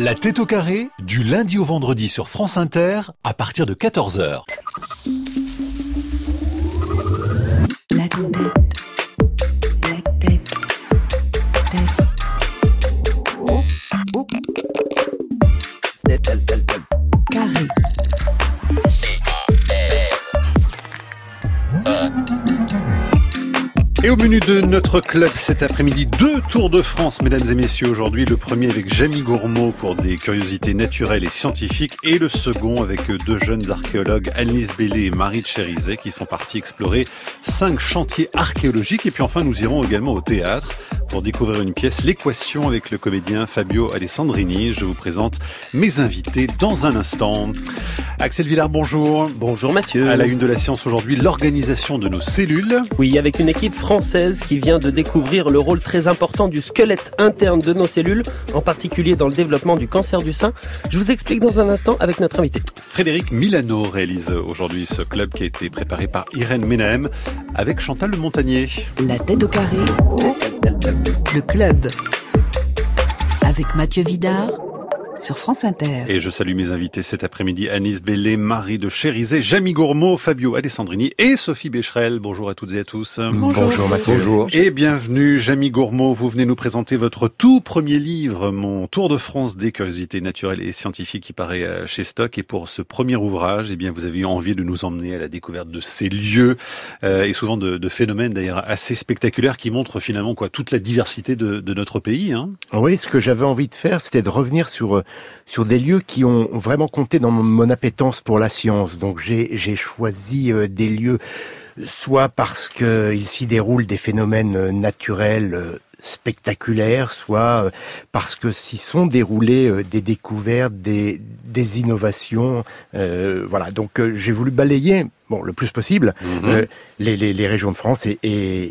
La tête au carré, du lundi au vendredi sur France Inter, à partir de 14h. La tête. Carré. Et au menu de notre club cet après-midi, 2 tours de France, mesdames et messieurs. Aujourd'hui, le premier avec Jamie Gourmaud pour des curiosités naturelles et scientifiques, et le second avec 2 jeunes archéologues, Annelise Bellé et Marie de Chérizet, qui sont partis explorer 5 chantiers archéologiques. Et puis enfin, nous irons également au théâtre pour découvrir une pièce, L'Équation, avec le comédien Fabio Alessandrini. Je vous présente mes invités dans un instant. Axel Villard, bonjour. Bonjour Mathieu. À la une de la science aujourd'hui, l'organisation de nos cellules. Oui, avec une équipe française qui vient de découvrir le rôle très important du squelette interne de nos cellules, en particulier dans le développement du cancer du sein. Je vous explique dans un instant avec notre invité. Frédéric Milano réalise aujourd'hui ce club qui a été préparé par Irène Menahem avec Chantal Le Montagnier. La tête au carré. Le club. Avec Mathieu Vidard sur France Inter. Et je salue mes invités cet après-midi, Annelise Bellé, Marie de Chérizet, Jamie Gourmaud, Fabio Alessandrini et Sophie Becherel. Bonjour à toutes et à tous. Bonjour Mathieu. Bonjour. Et bienvenue, Jamie Gourmaud. Vous venez nous présenter votre tout premier livre, Mon Tour de France des curiosités naturelles et scientifiques, qui paraît chez Stock. Et pour ce premier ouvrage, eh bien, vous avez eu envie de nous emmener à la découverte de ces lieux et souvent de phénomènes d'ailleurs assez spectaculaires qui montrent finalement toute la diversité de notre pays. Hein. Oui, ce que j'avais envie de faire, c'était de revenir sur des lieux qui ont vraiment compté dans mon appétence pour la science. Donc j'ai choisi des lieux soit parce qu'ils s'y déroulent des phénomènes naturels spectaculaires, soit parce que s'y sont déroulées des découvertes, des innovations. Voilà, donc j'ai voulu balayer le plus possible les régions de France et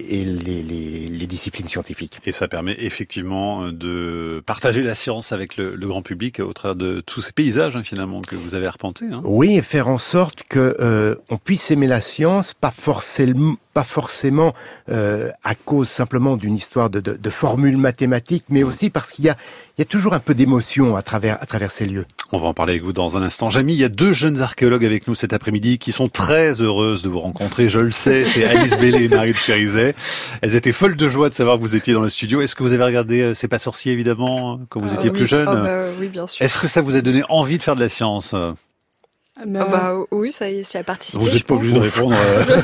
les disciplines scientifiques. Et ça permet effectivement de partager la science avec le grand public au travers de tous ces paysages finalement que vous avez arpentés. Hein. Oui, et faire en sorte que on puisse aimer la science, pas forcément à cause simplement d'une histoire de formules mathématiques, mais aussi parce qu'il y a toujours un peu d'émotion à travers ces lieux. On va en parler avec vous dans un instant. Jamie, il y a 2 jeunes archéologues avec nous cet après-midi qui sont très heureuses de vous rencontrer. Je le sais, c'est Annelise Bellé et Marie de Chérizet. Elles étaient folles de joie de savoir que vous étiez dans le studio. Est-ce que vous avez regardé C'est pas sorcier, évidemment, quand vous étiez plus jeune? Oui, bien sûr. Est-ce que ça vous a donné envie de faire de la science? Oui, ça y a participé. Vous n'êtes pas obligé de répondre.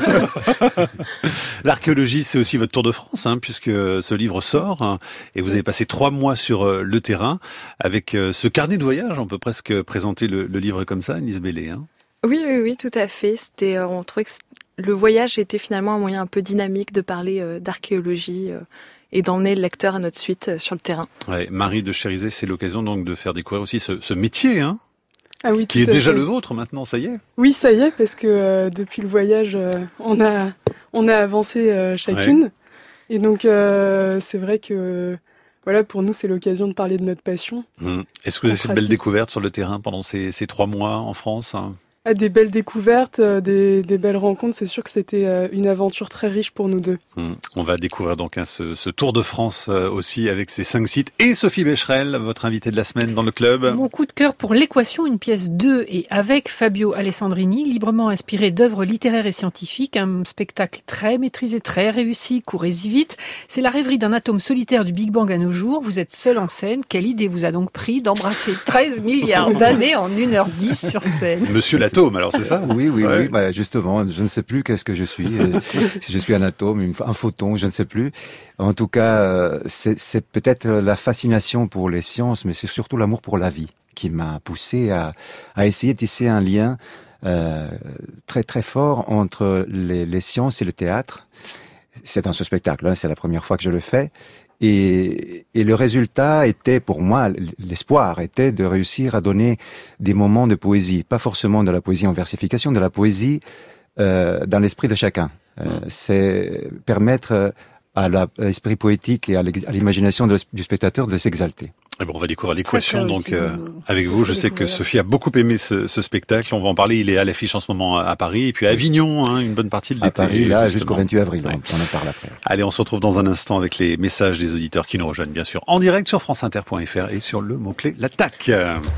L'archéologie, c'est aussi votre tour de France, puisque ce livre sort, et vous avez passé 3 mois sur le terrain avec ce carnet de voyage. On peut presque présenter le livre comme ça, Annelise Bellé. Oui, tout à fait. On trouvait que le voyage était finalement un moyen un peu dynamique de parler d'archéologie et d'emmener le lecteur à notre suite sur le terrain. Ouais, Marie de Chérizet, c'est l'occasion donc de faire découvrir aussi ce métier, Ah oui, qui est déjà le vôtre maintenant, ça y est. Oui, ça y est, parce que depuis le voyage, on a avancé chacune. Ouais. Et donc, c'est vrai que pour nous, c'est l'occasion de parler de notre passion. Est-ce que vous avez fait de belles découvertes sur le terrain pendant ces 3 mois en France? Des belles découvertes, des belles rencontres. C'est sûr que c'était une aventure très riche pour nous 2. On va découvrir donc ce Tour de France aussi avec ces 5 sites. Et Sophie Becherel, votre invitée de la semaine dans le club. Mon coup de cœur pour L'Équation, une pièce de et avec Fabio Alessandrini, librement inspirée d'œuvres littéraires et scientifiques. Un spectacle très maîtrisé, très réussi, courez-y vite. C'est la rêverie d'un atome solitaire du Big Bang à nos jours. Vous êtes seul en scène. Quelle idée vous a donc pris d'embrasser 13 milliards d'années en 1h10 sur scène? Monsieur l'atome, alors c'est ça? Oui, justement, je ne sais plus qu'est-ce que je suis. Si je suis un atome, un photon, je ne sais plus. En tout cas, c'est peut-être la fascination pour les sciences, mais c'est surtout l'amour pour la vie qui m'a poussé à essayer de tisser un lien très très fort entre les sciences et le théâtre. C'est dans ce spectacle, c'est la première fois que je le fais. Et le résultat était, pour moi, l'espoir était de réussir à donner des moments de poésie, pas forcément de la poésie en versification, de la poésie dans l'esprit de chacun. C'est permettre à l'esprit poétique et à l'imagination du spectateur de s'exalter. Et bon, on va découvrir l'équation donc avec vous. Je sais que Sophie a beaucoup aimé ce spectacle. On va en parler. Il est à l'affiche en ce moment à Paris et puis à Avignon, une bonne partie de l'été. À Paris, là, jusqu'au 28 avril. Ouais. On en parle après. Allez, on se retrouve dans un instant avec les messages des auditeurs qui nous rejoignent, bien sûr, en direct sur franceinter.fr et sur le mot-clé l'attaque.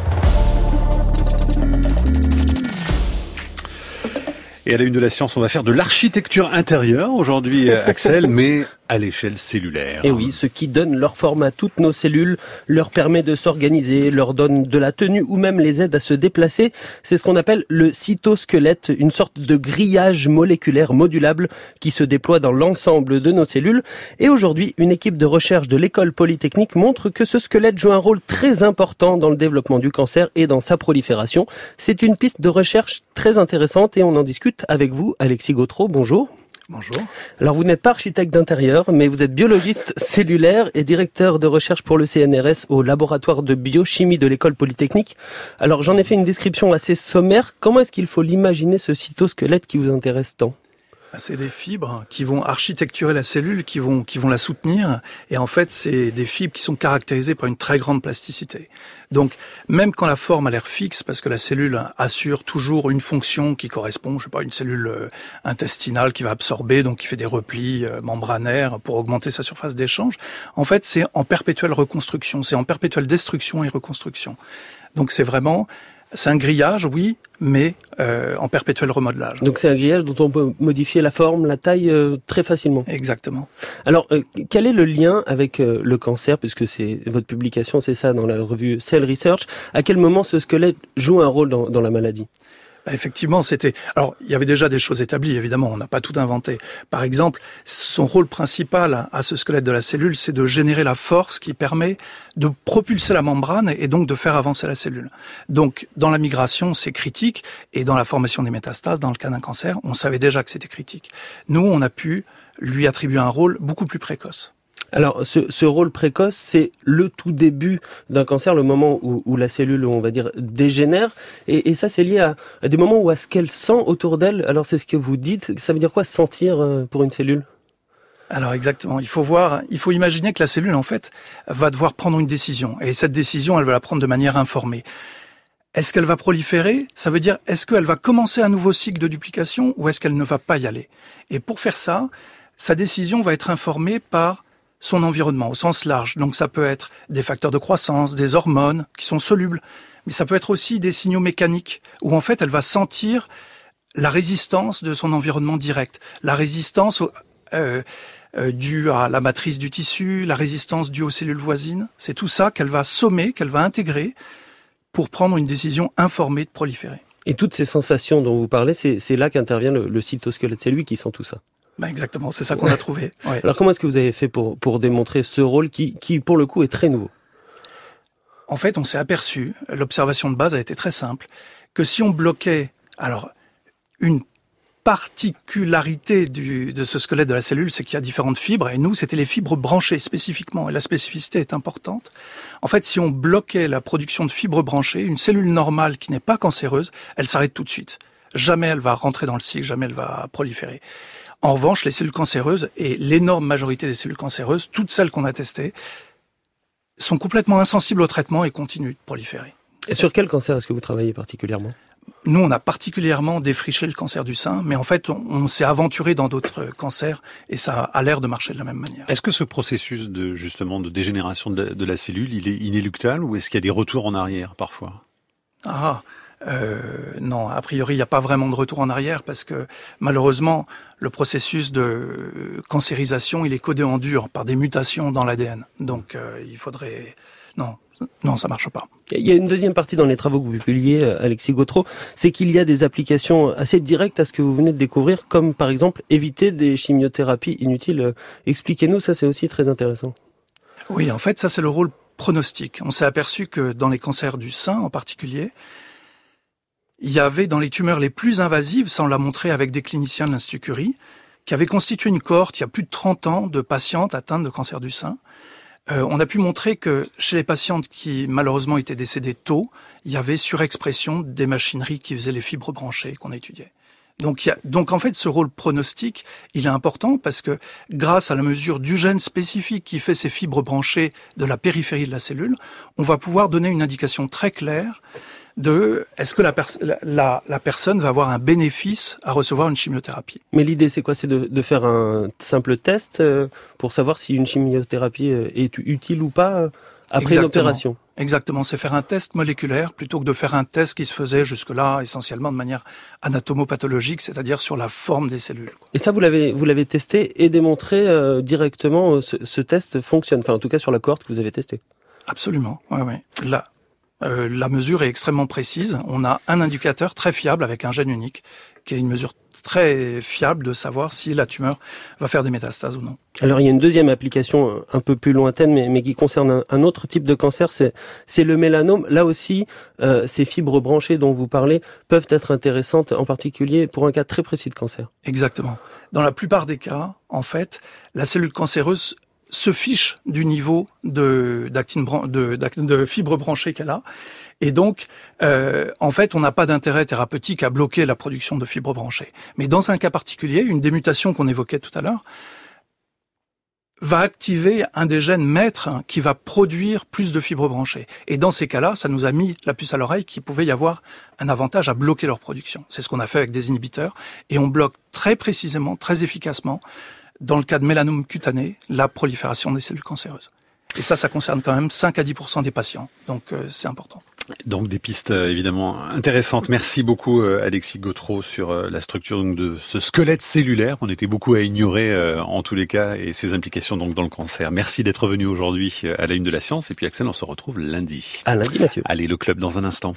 Et à la une de la science, on va faire de l'architecture intérieure aujourd'hui, Axel, mais à l'échelle cellulaire. Et oui, ce qui donne leur forme à toutes nos cellules, leur permet de s'organiser, leur donne de la tenue ou même les aide à se déplacer. C'est ce qu'on appelle le cytosquelette, une sorte de grillage moléculaire modulable qui se déploie dans l'ensemble de nos cellules. Et aujourd'hui, une équipe de recherche de l'école polytechnique montre que ce squelette joue un rôle très important dans le développement du cancer et dans sa prolifération. C'est une piste de recherche très intéressante et on en discute avec vous, Alexis Gautreau. Bonjour. Bonjour. Alors vous n'êtes pas architecte d'intérieur, mais vous êtes biologiste cellulaire et directeur de recherche pour le CNRS au laboratoire de biochimie de l'école polytechnique. Alors j'en ai fait une description assez sommaire. Comment est-ce qu'il faut l'imaginer, ce cytosquelette qui vous intéresse tant ? C'est des fibres qui vont architecturer la cellule, qui vont la soutenir. Et en fait, c'est des fibres qui sont caractérisées par une très grande plasticité. Donc, même quand la forme a l'air fixe, parce que la cellule assure toujours une fonction qui correspond, je sais pas, une cellule intestinale qui va absorber, donc qui fait des replis membranaires pour augmenter sa surface d'échange. En fait, c'est en perpétuelle reconstruction, c'est en perpétuelle destruction et reconstruction. Donc, c'est un grillage, oui, mais en perpétuel remodelage. Donc c'est un grillage dont on peut modifier la forme, la taille très facilement. Exactement. Alors, quel est le lien avec le cancer, puisque c'est votre publication, c'est ça, dans la revue Cell Research. À quel moment ce squelette joue un rôle dans la maladie ? Effectivement, alors, il y avait déjà des choses établies, évidemment, on n'a pas tout inventé. Par exemple, son rôle principal à ce squelette de la cellule, c'est de générer la force qui permet de propulser la membrane et donc de faire avancer la cellule. Donc, dans la migration, c'est critique, et dans la formation des métastases, dans le cas d'un cancer, on savait déjà que c'était critique. Nous, on a pu lui attribuer un rôle beaucoup plus précoce. Alors, ce rôle précoce, c'est le tout début d'un cancer, le moment où la cellule, on va dire, dégénère. Et ça, c'est lié à des moments où à ce qu'elle sent autour d'elle. Alors, c'est ce que vous dites. Ça veut dire quoi, sentir pour une cellule ? Alors, exactement. Il faut imaginer que la cellule, en fait, va devoir prendre une décision. Et cette décision, elle va la prendre de manière informée. Est-ce qu'elle va proliférer ? Ça veut dire, est-ce qu'elle va commencer un nouveau cycle de duplication ou est-ce qu'elle ne va pas y aller ? Et pour faire ça, sa décision va être informée par son environnement au sens large. Donc ça peut être des facteurs de croissance, des hormones qui sont solubles, mais ça peut être aussi des signaux mécaniques où en fait elle va sentir la résistance de son environnement direct, la résistance due à la matrice du tissu, la résistance due aux cellules voisines. C'est tout ça qu'elle va sommer, qu'elle va intégrer pour prendre une décision informée de proliférer. Et toutes ces sensations dont vous parlez, c'est là qu'intervient le cytosquelette. C'est lui qui sent tout ça. Exactement, c'est ça qu'on a trouvé. Ouais. Alors comment est-ce que vous avez fait pour démontrer ce rôle qui, pour le coup, est très nouveau ? En fait, on s'est aperçu, l'observation de base a été très simple, que si on bloquait une particularité de ce squelette de la cellule, c'est qu'il y a différentes fibres, et nous, c'était les fibres branchées spécifiquement, et la spécificité est importante. En fait, si on bloquait la production de fibres branchées, une cellule normale qui n'est pas cancéreuse, elle s'arrête tout de suite. Jamais elle va rentrer dans le cycle, jamais elle va proliférer. En revanche, les cellules cancéreuses, et l'énorme majorité des cellules cancéreuses, toutes celles qu'on a testées, sont complètement insensibles au traitement et continuent de proliférer. Et sur quel cancer est-ce que vous travaillez particulièrement ? Nous, on a particulièrement défriché le cancer du sein, mais en fait, on s'est aventuré dans d'autres cancers et ça a l'air de marcher de la même manière. Est-ce que ce processus de dégénération de la cellule, il est inéluctable ou est-ce qu'il y a des retours en arrière parfois ? Non, a priori, il n'y a pas vraiment de retour en arrière parce que malheureusement, le processus de cancérisation, il est codé en dur par des mutations dans l'ADN. Donc, il faudrait... Non, ça marche pas. Il y a une deuxième partie dans les travaux que vous publiez, Alexis Gautreau, c'est qu'il y a des applications assez directes à ce que vous venez de découvrir, comme par exemple éviter des chimiothérapies inutiles. Expliquez-nous, ça c'est aussi très intéressant. Oui, en fait, ça c'est le rôle pronostic. On s'est aperçu que dans les cancers du sein en particulier, il y avait dans les tumeurs les plus invasives, ça on l'a montré avec des cliniciens de l'Institut Curie, qui avaient constitué une cohorte il y a plus de 30 ans de patientes atteintes de cancer du sein. On a pu montrer que chez les patientes qui malheureusement étaient décédées tôt, il y avait surexpression des machineries qui faisaient les fibres branchées qu'on étudiait. Donc en fait, ce rôle pronostic, il est important parce que grâce à la mesure du gène spécifique qui fait ces fibres branchées de la périphérie de la cellule, on va pouvoir donner une indication très claire de est-ce que la personne va avoir un bénéfice à recevoir une chimiothérapie. Mais l'idée, c'est quoi? C'est de faire un simple test pour savoir si une chimiothérapie est utile ou pas après une opération. Exactement, c'est faire un test moléculaire plutôt que de faire un test qui se faisait jusque-là essentiellement de manière anatomopathologique, c'est-à-dire sur la forme des cellules. Et ça, vous l'avez testé et démontré directement, ce test fonctionne, enfin en tout cas sur la cohorte que vous avez testée. Absolument, ouais. La mesure est extrêmement précise. On a un indicateur très fiable avec un gène unique, qui est une mesure très fiable de savoir si la tumeur va faire des métastases ou non. Alors il y a une deuxième application un peu plus lointaine, mais qui concerne un autre type de cancer, c'est le mélanome. Là aussi, ces fibres branchées dont vous parlez peuvent être intéressantes, en particulier pour un cas très précis de cancer. Exactement. Dans la plupart des cas, en fait, la cellule cancéreuse se fiche du niveau de fibres branchées qu'elle a. Et donc, en fait, on n'a pas d'intérêt thérapeutique à bloquer la production de fibres branchées. Mais dans un cas particulier, une des mutations qu'on évoquait tout à l'heure va activer un des gènes maîtres qui va produire plus de fibres branchées. Et dans ces cas-là, ça nous a mis la puce à l'oreille qu'il pouvait y avoir un avantage à bloquer leur production. C'est ce qu'on a fait avec des inhibiteurs. Et on bloque très précisément, très efficacement, dans le cas de mélanome cutané, la prolifération des cellules cancéreuses. Et ça concerne quand même 5 à 10% des patients. Donc c'est important. Donc des pistes évidemment intéressantes. Merci beaucoup Alexis Gautreau sur la structure de ce squelette cellulaire. On était beaucoup à ignorer en tous les cas et ses implications donc dans le cancer. Merci d'être venu aujourd'hui à la Une de la Science. Et puis Axel, on se retrouve lundi. À lundi Mathieu. Allez, le club dans un instant.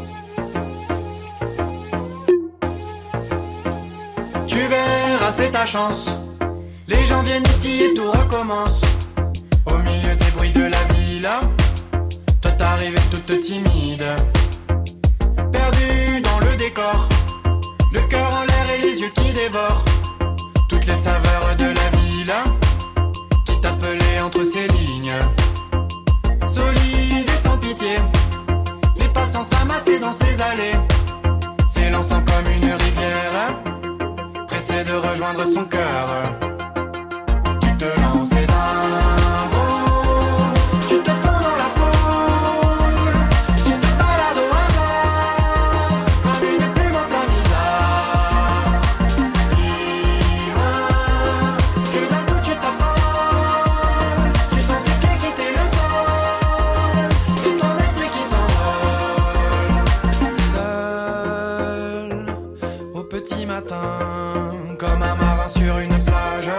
Tu verras, c'est ta chance. Les gens viennent ici et tout recommence. Au milieu des bruits de la ville, toi t'arrives toute timide, perdue dans le décor, le cœur en l'air et les yeux qui dévorent toutes les saveurs de la ville qui t'appelait entre ces lignes. Solide et sans pitié, les passants s'amassaient dans ses allées, s'élançant comme une rivière, pressé de rejoindre son cœur. Tu te lances d'un bond, tu te fonds dans la foule, tu te balades au hasard, comme une plume en plein bizarre. Si loin, que d'un coup tu t'affoles, tu sens tes pieds quitter le sol, et ton esprit qui s'envole. Seul, au petit matin, comme un marin sur une plage,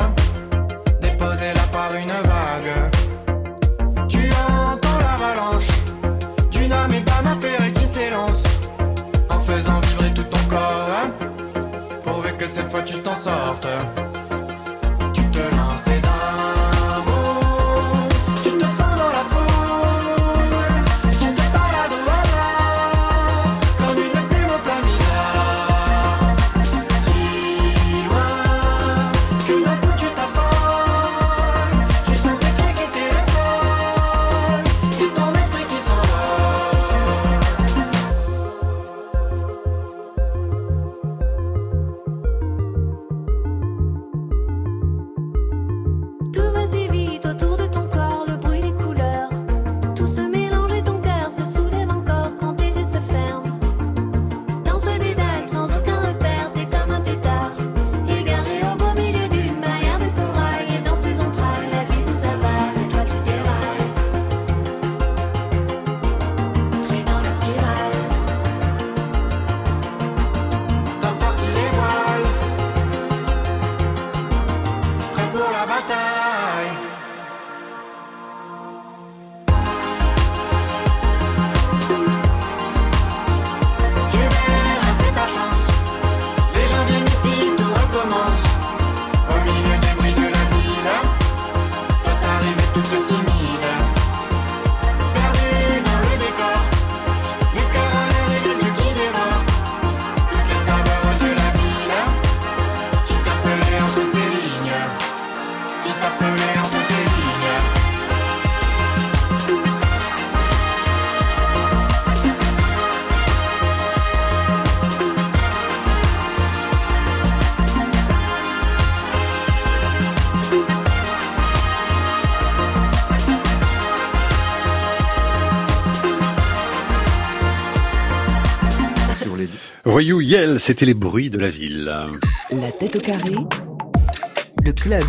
Voyou Yel, c'était les bruits de la ville. La tête au carré, le club.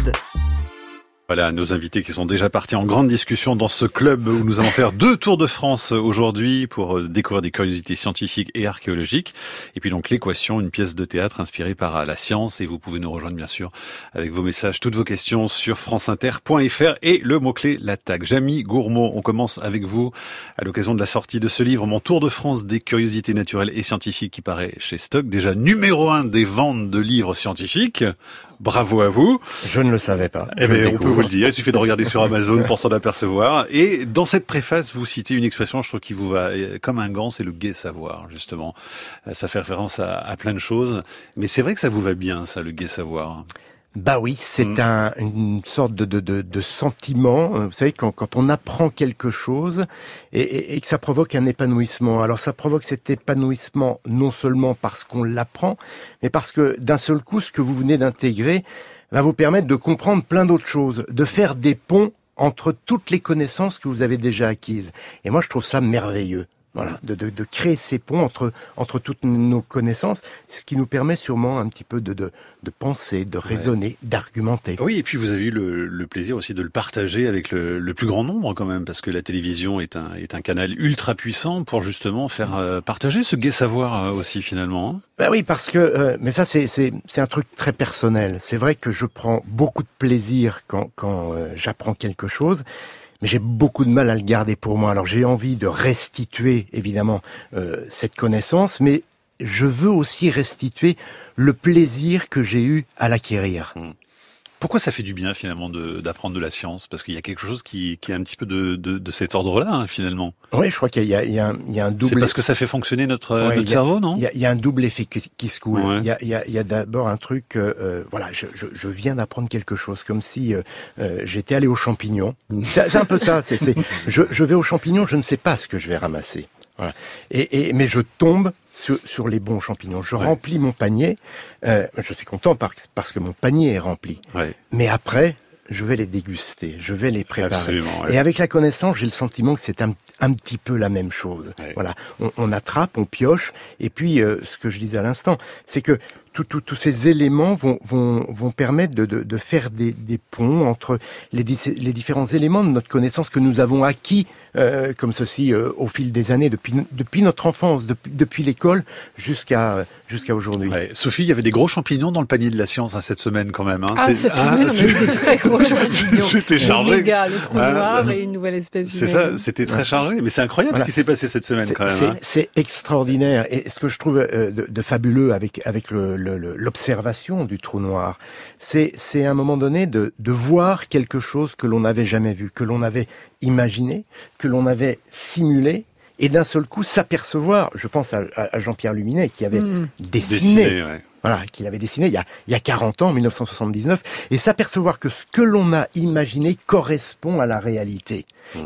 Voilà, nos invités qui sont déjà partis en grande discussion dans ce club où nous allons faire 2 tours de France aujourd'hui pour découvrir des curiosités scientifiques et archéologiques. Et puis donc l'équation, une pièce de théâtre inspirée par la science. Et vous pouvez nous rejoindre bien sûr avec vos messages, toutes vos questions sur franceinter.fr et le mot-clé la tag. Jamie Gourmaud, on commence avec vous à l'occasion de la sortie de ce livre, Mon Tour de France des curiosités naturelles et scientifiques qui paraît chez Stock. Déjà numéro 1 des ventes de livres scientifiques. Bravo à vous. Je ne le savais pas. Eh bien, on peut vous le dire. Il suffit de regarder sur Amazon pour s'en apercevoir. Et dans cette préface, vous citez une expression, je trouve, qui vous va comme un gant, c'est le gai savoir, justement. Ça fait référence à plein de choses. Mais c'est vrai que ça vous va bien, ça, le gai savoir. Bah oui, c'est une sorte de sentiment. Vous savez, quand on apprend quelque chose et que ça provoque un épanouissement. Alors ça provoque cet épanouissement non seulement parce qu'on l'apprend, mais parce que d'un seul coup, ce que vous venez d'intégrer va vous permettre de comprendre plein d'autres choses, de faire des ponts entre toutes les connaissances que vous avez déjà acquises. Et moi, je trouve ça merveilleux. Voilà, de créer ces ponts entre toutes nos connaissances, c'est ce qui nous permet sûrement un petit peu de penser, de raisonner, d'argumenter. Oui, et puis vous avez eu le plaisir aussi de le partager avec le plus grand nombre quand même, parce que la télévision est un canal ultra puissant pour justement faire partager ce gai savoir aussi finalement. Ben oui, parce que mais ça c'est un truc très personnel. C'est vrai que je prends beaucoup de plaisir quand j'apprends quelque chose. Mais j'ai beaucoup de mal à le garder pour moi. Alors j'ai envie de restituer, évidemment, cette connaissance, mais je veux aussi restituer le plaisir que j'ai eu à l'acquérir. Pourquoi ça fait du bien finalement d'apprendre de la science? Parce qu'il y a quelque chose qui est un petit peu de cet ordre-là, hein, finalement. Oui, je crois qu'il y a un double... C'est parce que ça fait fonctionner notre cerveau, non? Il y a un double effet qui se coule. Ouais. Il y a d'abord un truc... voilà, je viens d'apprendre quelque chose, comme si j'étais allé aux champignons. C'est un peu ça. Je vais aux champignons, je ne sais pas ce que je vais ramasser. Voilà. Mais je tombe sur les bons champignons. Je remplis mon panier. Je suis content parce que mon panier est rempli. Ouais. Mais après, je vais les déguster, je vais les préparer. Absolument, ouais. Et avec la connaissance, j'ai le sentiment que c'est un petit peu la même chose. Ouais. Voilà, on attrape, on pioche. Et puis, ce que je disais à l'instant, c'est que tous ces éléments vont permettre de faire des ponts entre les différents éléments de notre connaissance que nous avons acquis comme ceci au fil des années, depuis notre enfance, depuis l'école jusqu'à aujourd'hui. Ouais. Sophie, il y avait des gros champignons dans le panier de la science cette semaine quand même. Hein. Cette semaine, on a eu des très gros champignons. C'était chargé. Le trou noir et une nouvelle espèce humaine. C'est ça, c'était très chargé. Mais c'est incroyable ce qui s'est passé cette semaine quand même. C'est extraordinaire. Et ce que je trouve de fabuleux avec l'observation du trou noir, c'est à un moment donné de voir quelque chose que l'on n'avait jamais vu, que l'on avait imaginé, que l'on avait simulé, et d'un seul coup s'apercevoir, je pense à Jean-Pierre Luminet qui avait dessiné voilà, qu'il avait dessiné il y a 40 ans, en 1979, et s'apercevoir que ce que l'on a imaginé correspond à la réalité.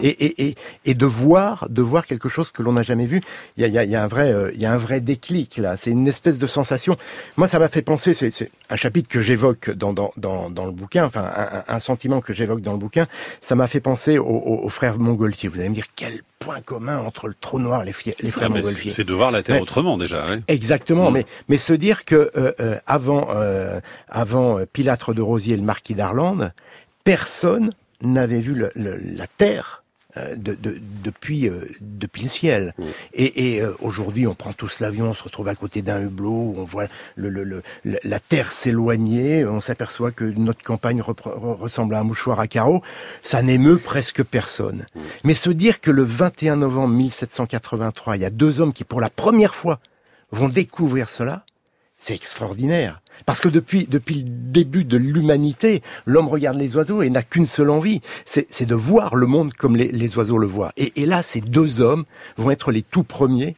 Et de voir quelque chose que l'on n'a jamais vu, il y a un vrai déclic là. C'est une espèce de sensation. Moi, ça m'a fait penser. C'est un chapitre que j'évoque dans le bouquin. Enfin, un sentiment que j'évoque dans le bouquin. Ça m'a fait penser aux frères Montgolfier. Vous allez me dire quel point commun entre le trou noir et les frères Montgolfier. C'est de voir la Terre autrement déjà. Ouais. Exactement. Mais se dire que avant Pilâtre de Rosiers et le marquis d'Arlande, personne n'avait vu la Terre depuis le ciel. Et aujourd'hui, on prend tous l'avion, on se retrouve à côté d'un hublot, on voit la Terre s'éloigner, on s'aperçoit que notre campagne ressemble à un mouchoir à carreaux. Ça n'émeut presque personne. Mais se dire que le 21 novembre 1783, il y a 2 hommes qui, pour la première fois, vont découvrir cela, c'est extraordinaire. Parce que depuis le début de l'humanité, l'homme regarde les oiseaux et n'a qu'une seule envie, c'est de voir le monde comme les oiseaux le voient. Et là, ces 2 hommes vont être les tout premiers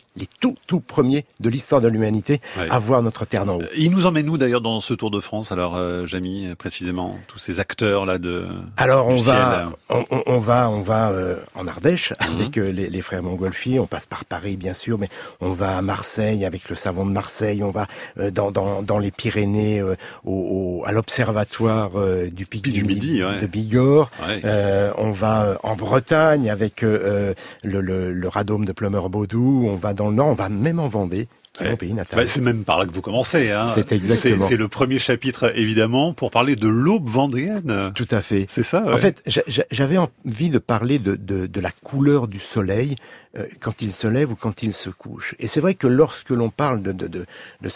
de l'histoire de l'humanité à voir notre Terre d'en haut. Ils nous emmènent où d'ailleurs dans ce Tour de France, alors Jamie, précisément, tous ces acteurs là de. Alors on va en Ardèche avec les frères Montgolfier, on passe par Paris bien sûr, mais on va à Marseille avec le savant de Marseille, on va dans les Pyrénées à l'observatoire du Pic du Midi de Bigorre. Ouais. On va en Bretagne avec le radome de Plumeur-Baudou. On va dans le Nord, on va même en Vendée est mon pays natal. C'est même par là que vous commencez. Hein. C'est exactement. C'est le premier chapitre, évidemment, pour parler de l'aube vendéenne. Tout à fait. C'est ça. En fait, j'avais envie de parler de la couleur du soleil quand il se lève ou quand il se couche. Et c'est vrai que lorsque l'on parle de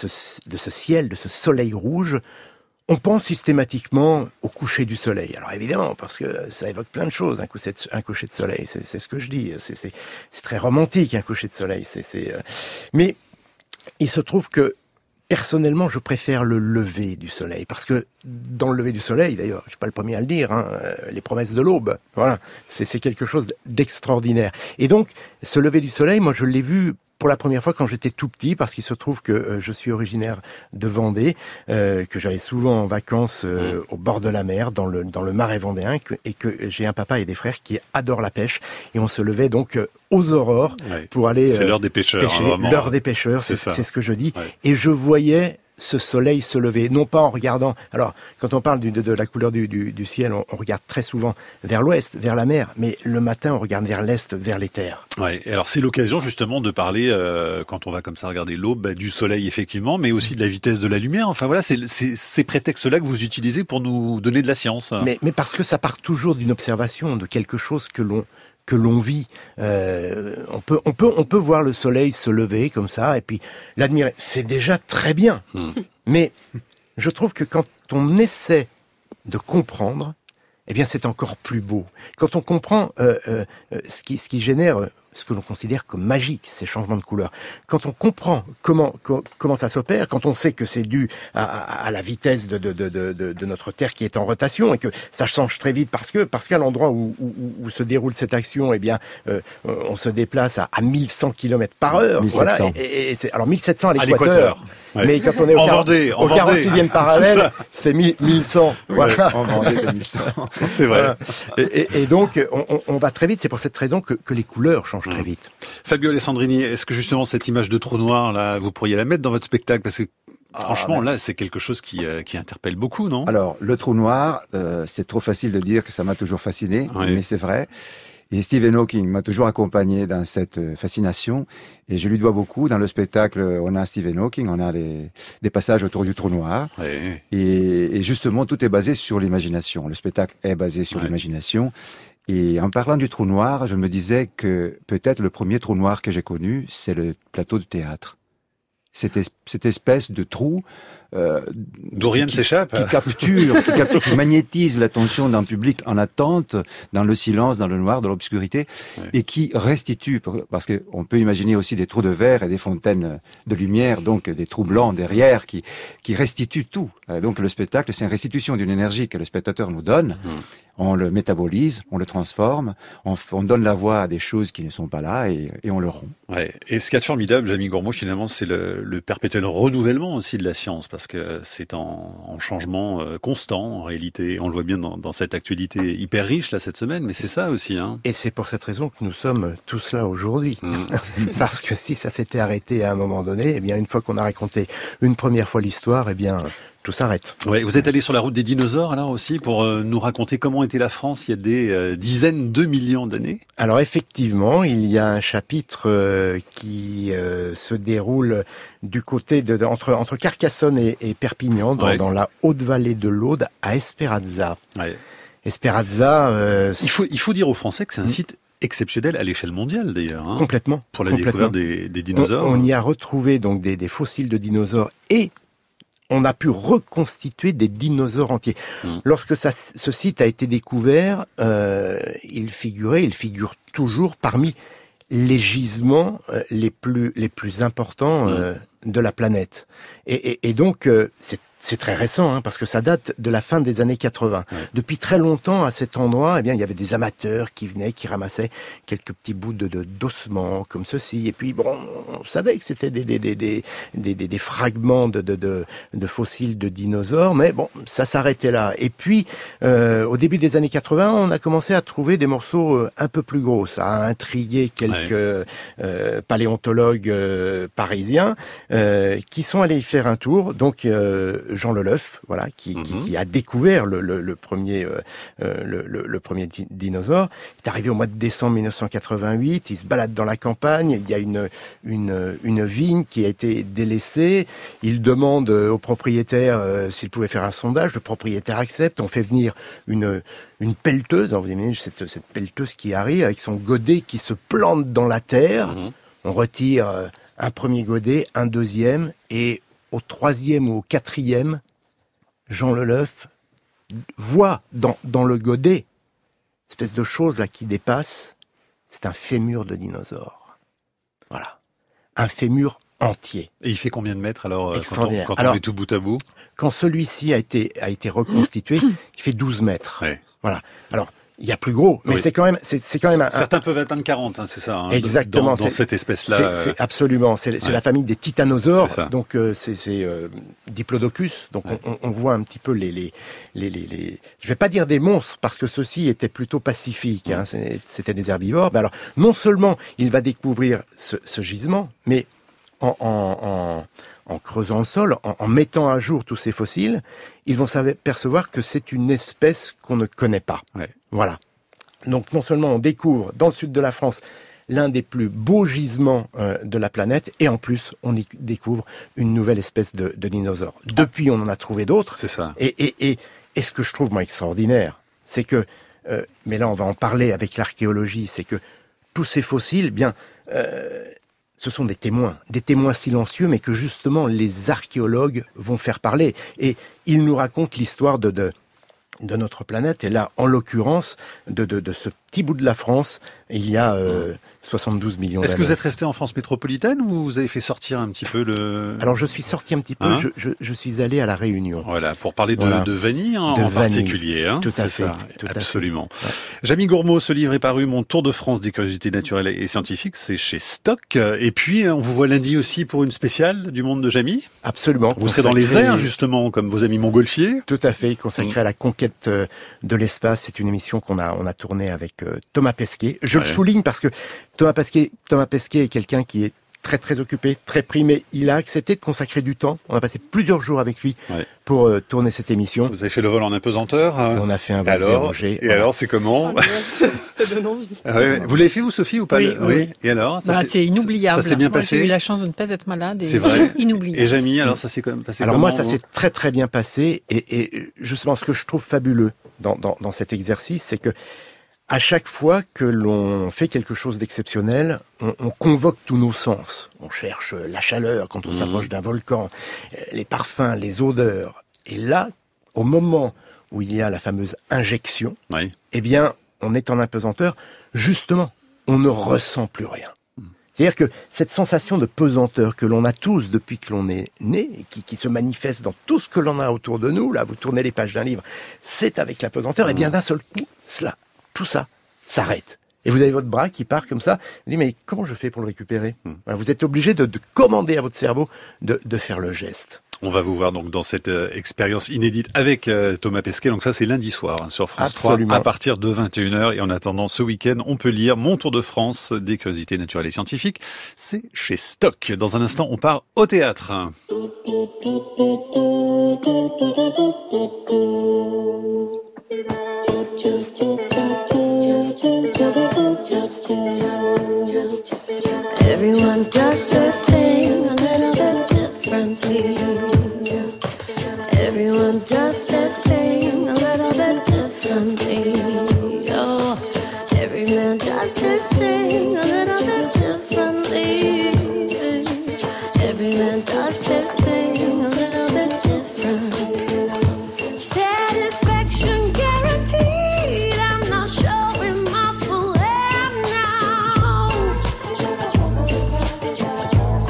ce ciel, de ce soleil rouge, on pense systématiquement au coucher du soleil. Alors évidemment, parce que ça évoque plein de choses, un coucher de soleil, c'est ce que je dis, c'est très romantique, un coucher de soleil. Mais il se trouve que, personnellement, je préfère le lever du soleil, parce que dans le lever du soleil, d'ailleurs, je suis pas le premier à le dire, les promesses de l'aube, voilà, c'est quelque chose d'extraordinaire. Et donc, ce lever du soleil, moi je l'ai vu pour la première fois quand j'étais tout petit, parce qu'il se trouve que je suis originaire de Vendée, que j'allais souvent en vacances au bord de la mer, dans le marais vendéen, et que j'ai un papa et des frères qui adorent la pêche, et on se levait donc aux aurores pour aller c'est l'heure des pêcheurs, pêcher. L'heure des pêcheurs, c'est ce que je dis. Ouais. Et je voyais ce soleil se lever, non pas en regardant. Alors, quand on parle de la couleur du ciel, on regarde très souvent vers l'ouest, vers la mer, mais le matin, on regarde vers l'est, vers les terres. Ouais. Et alors, c'est l'occasion justement de parler, quand on va comme ça regarder l'aube, du soleil effectivement, mais aussi de la vitesse de la lumière. Enfin voilà, c'est ces prétextes-là que vous utilisez pour nous donner de la science. Mais parce que ça part toujours d'une observation, de quelque chose que l'on vit. On peut voir le soleil se lever comme ça et puis l'admirer. C'est déjà très bien. Mais je trouve que quand on essaie de comprendre, eh bien c'est encore plus beau. Quand on comprend ce qui génère ce que l'on considère comme magique, ces changements de couleur. Quand on comprend comment ça s'opère, quand on sait que c'est dû à la vitesse de notre Terre qui est en rotation et que ça change très vite parce qu'à l'endroit où se déroule cette action, eh bien, on se déplace à 1100 km par heure. 1700. Voilà. Et alors 1700 à l'équateur. Ouais. Mais quand on est au 46e parallèle, c'est 1100. Voilà. En Vendée, c'est 1100. C'est vrai. Voilà. Et donc, on va très vite. C'est pour cette raison que les couleurs changent très vite. Fabio Alessandrini, est-ce que justement cette image de trou noir, là, vous pourriez la mettre dans votre spectacle? Parce que franchement, là, c'est quelque chose qui interpelle beaucoup, non? Alors, le trou noir, c'est trop facile de dire que ça m'a toujours fasciné, mais c'est vrai. Et Stephen Hawking m'a toujours accompagné dans cette fascination, et je lui dois beaucoup. Dans le spectacle, on a Stephen Hawking, on a des passages autour du trou noir, et justement, tout est basé sur l'imagination. Le spectacle est basé sur l'imagination. Et en parlant du trou noir, je me disais que peut-être le premier trou noir que j'ai connu, c'est le plateau de théâtre. Cette espèce de trou d'où rien ne s'échappe, qui magnétise l'attention d'un public en attente, dans le silence, dans le noir, dans l'obscurité, et qui restitue, parce qu'on peut imaginer aussi des trous de verre et des fontaines de lumière, donc des trous blancs derrière, qui restituent tout. Donc le spectacle, c'est une restitution d'une énergie que le spectateur nous donne. On le métabolise, on le transforme, on donne la voix à des choses qui ne sont pas là et on le rompt. Ouais. Et ce qu'il y a de formidable, Jamie Gourmaud, finalement, c'est le perpétuel renouvellement aussi de la science, parce que c'est en changement constant, en réalité. On le voit bien dans cette actualité hyper riche, là, cette semaine, mais c'est ça aussi, hein. Et c'est pour cette raison que nous sommes tous là aujourd'hui. Parce que si ça s'était arrêté à un moment donné, eh bien, une fois qu'on a raconté une première fois l'histoire, eh bien, tout s'arrête. Ouais, vous êtes allé sur la route des dinosaures alors aussi pour nous raconter comment était la France il y a des dizaines de millions d'années. Alors effectivement, il y a un chapitre qui se déroule du côté entre Carcassonne et Perpignan, dans la haute vallée de l'Aude, à Esperanza. Esperanza. Il faut dire aux Français que c'est un site exceptionnel à l'échelle mondiale d'ailleurs. Hein, complètement. Pour la découverte des dinosaures. On y a retrouvé donc des fossiles de dinosaures et on a pu reconstituer des dinosaures entiers. Lorsque ce site a été découvert, il figure toujours parmi les gisements les plus importants de la planète. Et donc, c'est très récent, hein, parce que ça date de la fin des années 80. Depuis très longtemps, à cet endroit, eh bien, il y avait des amateurs qui venaient, qui ramassaient quelques petits bouts d'ossements comme ceci. Et puis, bon, on savait que c'était des fragments de fossiles de dinosaures, mais bon, ça s'arrêtait là. Et puis, au début des années 80, on a commencé à trouver des morceaux un peu plus gros. Ça a intrigué quelques paléontologues parisiens qui sont allés y faire un tour. Donc, Jean Leleuf, voilà, qui a découvert le premier dinosaure. Il est arrivé au mois de décembre 1988. Il se balade dans la campagne. Il y a une vigne qui a été délaissée. Il demande au propriétaire s'il pouvait faire un sondage. Le propriétaire accepte. On fait venir une pelleteuse. Alors vous imaginez cette pelleteuse qui arrive avec son godet qui se plante dans la terre. On retire un premier godet, un deuxième, et au troisième ou au quatrième, Jean Leleuf voit dans le godet, espèce de chose là qui dépasse, c'est un fémur de dinosaure. Voilà. Un fémur entier. Et il fait combien de mètres alors Extraordinaire. quand on met tout bout à bout? Quand celui-ci a été reconstitué, il fait 12 mètres. Ouais. Voilà. Alors, il y a plus gros, mais c'est quand même certains peuvent atteindre 40, c'est ça. Hein, exactement. Dans cette espèce-là. C'est absolument. C'est la famille des titanosaures. Donc c'est Diplodocus. Donc on voit un petit peu les. Je vais pas dire des monstres parce que ceux-ci étaient plutôt pacifiques. Hein, c'était des herbivores. Ben alors non seulement il va découvrir ce gisement, mais en creusant le sol, en mettant à jour tous ces fossiles, ils vont s'apercevoir que c'est une espèce qu'on ne connaît pas. Ouais. Voilà. Donc non seulement on découvre dans le sud de la France l'un des plus beaux gisements de la planète, et en plus on y découvre une nouvelle espèce de dinosaure. Depuis, on en a trouvé d'autres. C'est ça. Et ce que je trouve moi extraordinaire, c'est que, mais là on va en parler avec l'archéologie, c'est que tous ces fossiles, ce sont des témoins silencieux, mais que justement les archéologues vont faire parler. Et ils nous racontent l'histoire de notre planète. Et là, en l'occurrence, de ce petit bout de la France, il y a 72 millions d'années. Est-ce que vous êtes resté en France métropolitaine ou vous avez fait sortir un petit peu le... Alors, je suis sorti un petit peu, je suis allé à La Réunion. Voilà, pour parler de vanille en particulier. Hein, tout à fait. Absolument. Jamie Gourmaud, ce livre est paru, Mon Tour de France des curiosités naturelles et scientifiques, c'est chez Stock. Et puis, on vous voit lundi aussi pour une spéciale du monde de Jamie. Absolument. Vous serez dans les airs, justement, comme vos amis montgolfiers. Tout à fait, consacré à la conquête de l'espace. C'est une émission qu'on a tournée avec Thomas Pesquet. Je le souligne parce que Thomas Pesquet est quelqu'un qui est très très occupé, très pris, mais il a accepté de consacrer du temps. On a passé plusieurs jours avec lui pour tourner cette émission. Vous avez fait le vol en apesanteur. On a fait un vol zéro G. Et alors, c'est comment? Ça donne envie. Vous l'avez fait vous, Sophie, ou pas? Oui. Et alors, c'est inoubliable. Ça s'est bien passé. J'ai eu la chance de ne pas être malade. C'est vrai. Inoubliable. Et Jamie, alors ça s'est quand même passé alors comment? Moi, ça s'est très très bien passé. Et justement, ce que je trouve fabuleux dans cet exercice, c'est que à chaque fois que l'on fait quelque chose d'exceptionnel, on convoque tous nos sens. On cherche la chaleur quand on s'approche d'un volcan, les parfums, les odeurs. Et là, au moment où il y a la fameuse injection, eh bien, on est en apesanteur. Justement, on ne ressent plus rien. C'est-à-dire que cette sensation de pesanteur que l'on a tous depuis que l'on est né, et qui se manifeste dans tout ce que l'on a autour de nous, là, vous tournez les pages d'un livre, c'est avec la pesanteur, et bien d'un seul coup, tout ça s'arrête. Et vous avez votre bras qui part comme ça. Vous dites, mais comment je fais pour le récupérer? Vous êtes obligé de commander à votre cerveau de faire le geste. On va vous voir donc dans cette expérience inédite avec Thomas Pesquet. Donc ça, c'est lundi soir sur France 3 à partir de 21h. Et en attendant, ce week-end, on peut lire Mon Tour de France des curiosités naturelles et scientifiques. C'est chez Stock. Dans un instant, on part au théâtre. Everyone does their thing a little bit differently. Everyone does their thing a little bit differently. Oh, every man does his thing a little bit differently. Every man does his thing a little bit different. Satisfaction guaranteed. I'm not showing my full hand now.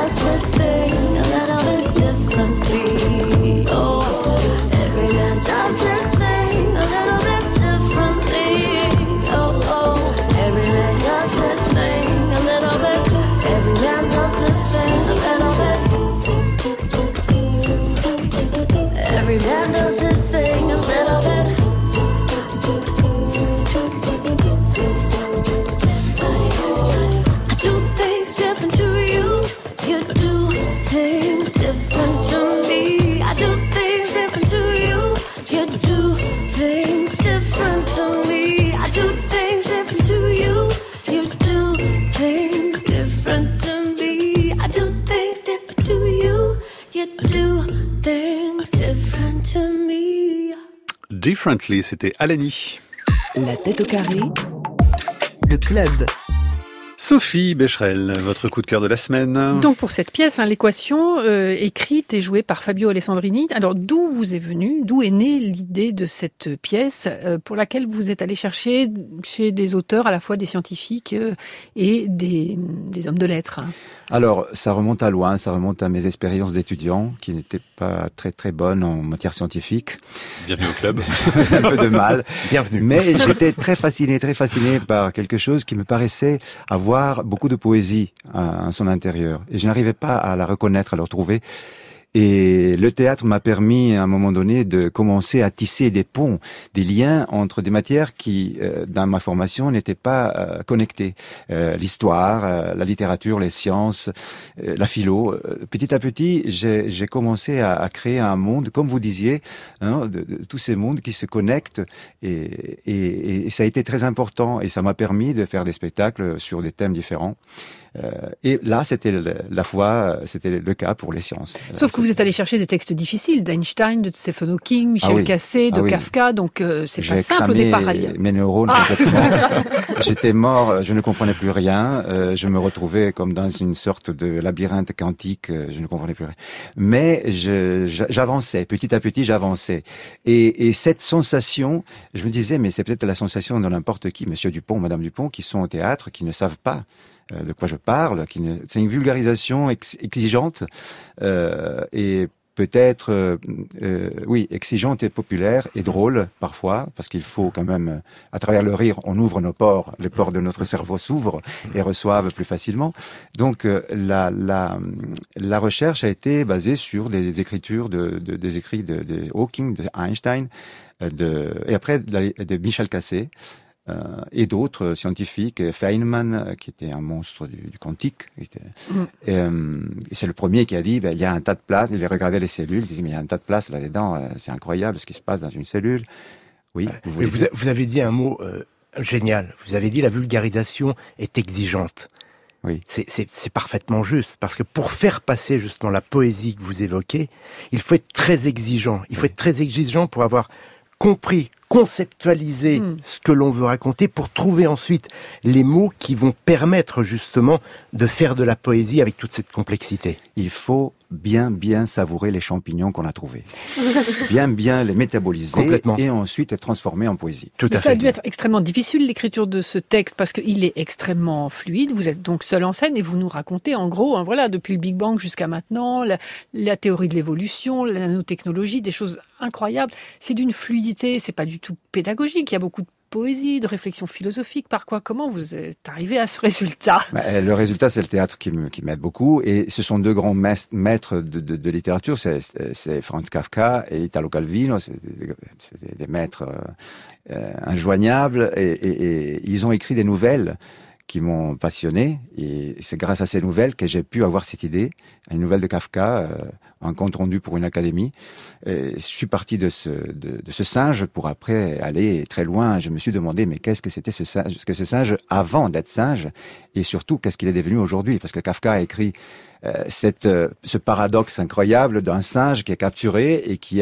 does this thing a little bit differently. Oh, every man does this thing a little bit differently. Oh, oh, every man does this thing a little bit. Every man does this thing a little bit. Every man does his thing a little bit. I do things different to you. You do things different to me. I do things different to you. You do things different to me. I do things different to you. You do things different to me. I do things different to you. You do things different to me. Differently, c'était Alani. La tête au carré, le club. Sophie Becherel, votre coup de cœur de la semaine. Donc pour cette pièce, l'équation écrite et jouée par Fabio Alessandrini. Alors d'où est née l'idée de cette pièce pour laquelle vous êtes allé chercher chez des auteurs, à la fois des scientifiques et des hommes de lettres? Alors, ça remonte à loin, ça remonte à mes expériences d'étudiant qui n'étaient pas très très bonnes en matière scientifique. Bienvenue au club. Un peu de mal. Bienvenue. Mais j'étais très fasciné par quelque chose qui me paraissait avoir beaucoup de poésie à son intérieur. Et je n'arrivais pas à la reconnaître, à la retrouver. Et le théâtre m'a permis, à un moment donné, de commencer à tisser des ponts, des liens entre des matières qui, dans ma formation, n'étaient pas connectées. L'histoire, la littérature, les sciences, la philo. Petit à petit, j'ai commencé à créer un monde, comme vous disiez, de tous ces mondes qui se connectent. Et ça a été très important. Et ça m'a permis de faire des spectacles sur des thèmes différents. Et là, c'était le cas pour les sciences. Sauf que vous êtes allé chercher des textes difficiles, d'Einstein, de Stephen Hawking, Michel Cassé, de Kafka, donc c'est pas simple au départ à lire. Mes neurones, j'étais mort, je ne comprenais plus rien, je me retrouvais comme dans une sorte de labyrinthe quantique, je ne comprenais plus rien. Mais j'avançais, petit à petit j'avançais. Et cette sensation, je me disais, mais c'est peut-être la sensation de n'importe qui, Monsieur Dupont, Madame Dupont, qui sont au théâtre, qui ne savent pas de quoi je parle, c'est une vulgarisation exigeante et peut-être, exigeante et populaire et drôle parfois, parce qu'il faut quand même, à travers le rire, on ouvre nos pores, les pores de notre cerveau s'ouvrent et reçoivent plus facilement. Donc la recherche a été basée sur des écritures des écrits de Hawking, de Einstein, et après de Michel Cassé. Et d'autres scientifiques, Feynman, qui était un monstre du quantique. Et c'est le premier qui a dit, il y a un tas de place, il a regardé les cellules, il dit, mais il y a un tas de place là-dedans, c'est incroyable ce qui se passe dans une cellule. Oui. Vous avez dit un mot génial, vous avez dit la vulgarisation est exigeante. Oui. C'est parfaitement juste, parce que pour faire passer justement la poésie que vous évoquez, il faut être très exigeant. Il faut être très exigeant pour avoir compris, conceptualiser ce que l'on veut raconter pour trouver ensuite les mots qui vont permettre justement de faire de la poésie avec toute cette complexité. Il faut bien savourer les champignons qu'on a trouvés. bien les métaboliser et ensuite les transformer en poésie. Mais ça a dû être extrêmement difficile l'écriture de ce texte parce qu'il est extrêmement fluide. Vous êtes donc seul en scène et vous nous racontez en gros, depuis le Big Bang jusqu'à maintenant, la théorie de l'évolution, la nanotechnologie, des choses incroyables. C'est d'une fluidité, c'est pas du tout pédagogique. Il y a beaucoup de poésie, de réflexion philosophique. Par quoi, comment vous êtes arrivé à ce résultat? Le résultat, c'est le théâtre qui m'aide beaucoup. Et ce sont deux grands maîtres de littérature. C'est Franz Kafka et Italo Calvino. C'est des maîtres injoignables. Et ils ont écrit des nouvelles qui m'ont passionné. Et c'est grâce à ces nouvelles que j'ai pu avoir cette idée. Une nouvelle de Kafka, un compte rendu pour une académie. Et je suis parti de ce singe pour après aller très loin. Je me suis demandé, mais qu'est-ce que c'était ce singe avant d'être singe? Et surtout, qu'est-ce qu'il est devenu aujourd'hui? Parce que Kafka a écrit ce paradoxe incroyable d'un singe qui est capturé et qui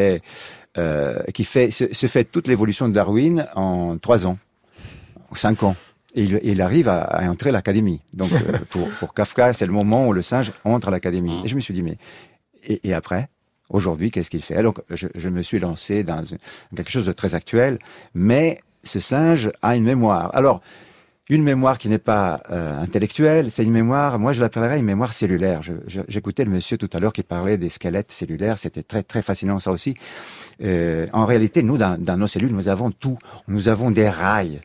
se fait toute l'évolution de Darwin en 3 ans, 5 ans. Et il arrive à entrer à l'académie. Donc, pour Kafka, c'est le moment où le singe entre à l'académie. Et je me suis dit, mais, et après? Aujourd'hui, qu'est-ce qu'il fait? Donc, je me suis lancé dans quelque chose de très actuel, mais ce singe a une mémoire. Alors, une mémoire qui n'est pas intellectuelle, c'est une mémoire, moi je l'appellerais une mémoire cellulaire. J'écoutais le monsieur tout à l'heure qui parlait des squelettes cellulaires, c'était très très fascinant ça aussi. En réalité, nous, dans nos cellules, nous avons tout. Nous avons des rails.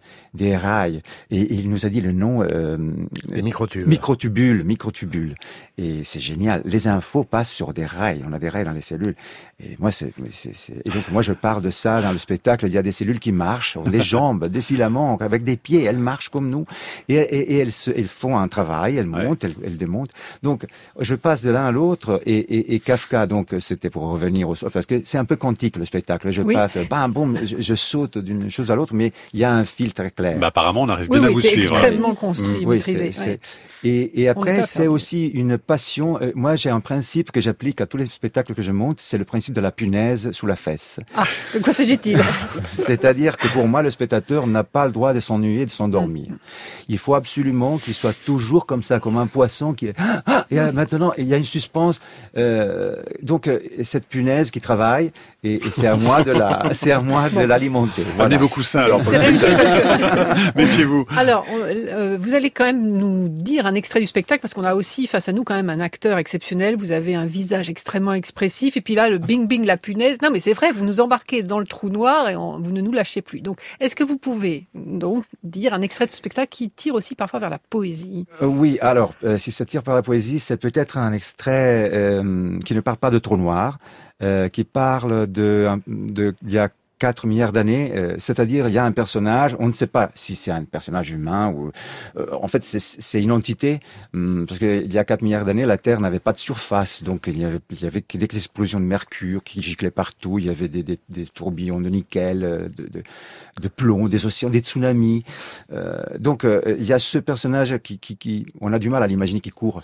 Et il nous a dit le nom... les microtubules. Microtubules. Et c'est génial. Les infos passent sur des rails. On a des rails dans les cellules. Et moi, et donc, moi, je parle de ça dans le spectacle. Il y a des cellules qui marchent, ont des jambes, des filaments, avec des pieds. Elles marchent comme nous. Et elles font un travail. Elles montent, elles démontent. Donc, je passe de l'un à l'autre. Et Kafka, donc, c'était pour revenir au... Parce que c'est un peu quantique, le spectacle. Je passe, bam, boum, je saute d'une chose à l'autre, mais il y a un fil très clair. Bah, apparemment, on arrive bien à vous suivre. C'est extrêmement construit, maîtrisé. Et après, c'est aussi une passion. Moi, j'ai un principe que j'applique à tous les spectacles que je monte, c'est le principe de la punaise sous la fesse. Ah, de quoi s'agit-il? C'est-à-dire que pour moi, le spectateur n'a pas le droit de s'ennuyer, de s'endormir. Il faut absolument qu'il soit toujours comme ça, comme un poisson qui est... Et maintenant, il y a une suspense. Donc, cette punaise qui travaille, et c'est à moi de l'alimenter. Voilà. Amenez vos coussins, alors. Méfiez-vous. Alors, vous allez quand même nous dire un extrait du spectacle, parce qu'on a aussi face à nous quand même un acteur exceptionnel. Vous avez un visage extrêmement expressif, et puis là, le bing-bing, la punaise. Non, mais c'est vrai, vous nous embarquez dans le trou noir et vous ne nous lâchez plus. Donc, est-ce que vous pouvez donc dire un extrait de spectacle qui tire aussi parfois vers la poésie? Oui, alors, si ça tire par la poésie, c'est peut-être un extrait qui ne parle pas de trou noir, qui parle il y a 4 milliards d'années, c'est-à-dire il y a un personnage, on ne sait pas si c'est un personnage humain ou en fait c'est une entité, parce qu'il y a 4 milliards d'années la Terre n'avait pas de surface, donc il y avait des explosions de mercure qui giclaient partout, il y avait des tourbillons de nickel, de plomb, des océans, des tsunamis, donc il y a ce personnage qui on a du mal à l'imaginer, qui court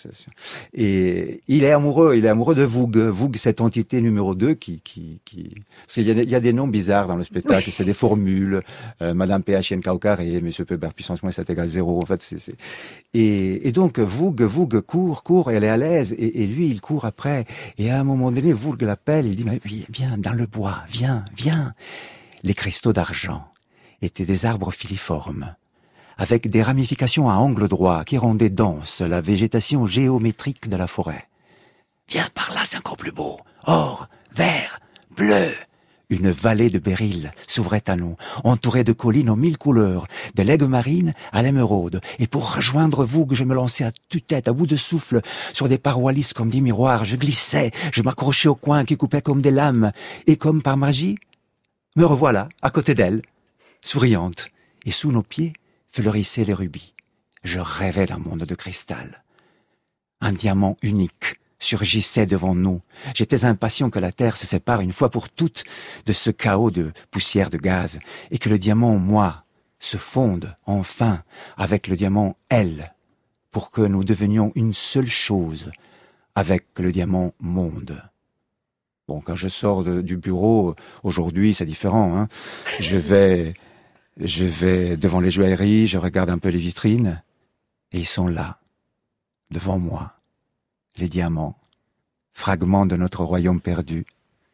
et il est amoureux de Voog, cette entité numéro 2 qui parce qu'il y a des noms bizarres dans le spectacle, c'est des formules, Madame PHN Kaukaré, Monsieur Peber puissance moins 7 égale 0, en fait, et donc, Voog court, et elle est à l'aise, et lui, il court après, et à un moment donné, Voog l'appelle, il dit, mais viens, dans le bois, viens. Les cristaux d'argent étaient des arbres filiformes, avec des ramifications à angle droit, qui rendaient dense la végétation géométrique de la forêt. Viens par là, c'est encore plus beau. Or, vert, bleu. Une vallée de béryl s'ouvrait à nous, entourée de collines aux 1000 couleurs, de l'aigle marine à l'émeraude. Et pour rejoindre Voog, je me lançais à tue-tête, à bout de souffle, sur des parois lisses comme des miroirs. Je glissais, je m'accrochais aux coins qui coupaient comme des lames. Et comme par magie, me revoilà, à côté d'elle, souriante. Et sous nos pieds fleurissaient les rubis. Je rêvais d'un monde de cristal. Un diamant unique surgissait devant nous. J'étais impatient que la Terre se sépare une fois pour toutes de ce chaos de poussière de gaz, et que le diamant, moi, se fonde enfin avec le diamant, elle, pour que nous devenions une seule chose avec le diamant monde. Bon, quand je sors du bureau, aujourd'hui, c'est différent, hein. Je vais devant les joailleries, je regarde un peu les vitrines, et ils sont là, devant moi. Les diamants, fragments de notre royaume perdu.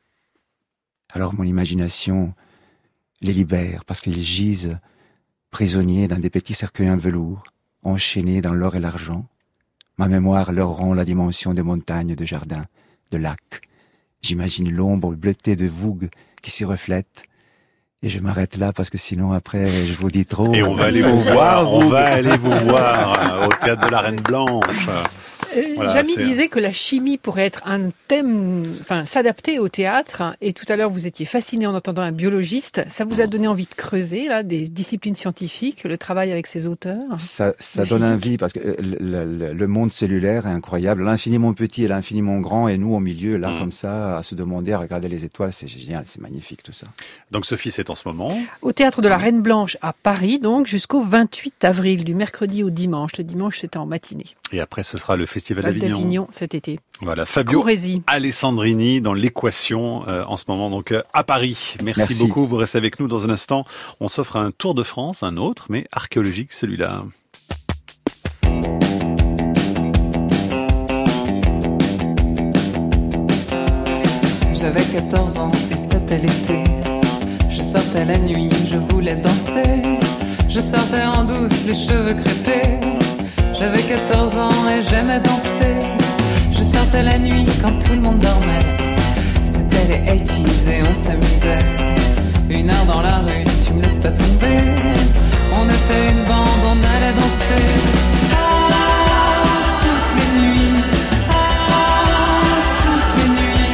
Alors mon imagination les libère parce qu'ils gisent prisonniers dans des petits cercueils en velours, enchaînés dans l'or et l'argent. Ma mémoire leur rend la dimension des montagnes, de jardins, de lacs. J'imagine l'ombre bleutée de Voog qui s'y reflète. Et je m'arrête là parce que sinon après je vous dis trop. Et on va aller vous voir, au théâtre de la Reine Blanche. Voilà, Jamy disait que la chimie pourrait être un thème, s'adapter au théâtre. Et tout à l'heure, vous étiez fasciné en entendant un biologiste. Ça vous a donné envie de creuser là des disciplines scientifiques, le travail avec ces auteurs? Ça donne envie parce que le monde cellulaire est incroyable. L'infiniment petit et l'infiniment grand, et nous au milieu, là comme ça, à se demander, à regarder les étoiles, c'est génial, c'est magnifique tout ça. Donc Sophie, c'est en ce moment au théâtre de la Reine Blanche à Paris, donc jusqu'au 28 avril, du mercredi au dimanche. Le dimanche, c'était en matinée. Et après, ce sera le Festival d'Avignon cet été. Voilà, Fabio Alessandrini dans l'équation en ce moment donc à Paris. Merci beaucoup, vous restez avec nous dans un instant. On s'offre un tour de France, un autre, mais archéologique celui-là. J'avais 14 ans et c'était l'été. Je sortais la nuit, je voulais danser. Je sortais en douce, les cheveux crêpés. J'avais 14 ans et j'aimais danser. Je sortais la nuit quand tout le monde dormait. C'était les 80s et on s'amusait. 1 heure dans la rue, tu me laisses pas tomber. On était une bande, on allait danser. Toutes les nuits. Toutes les nuits.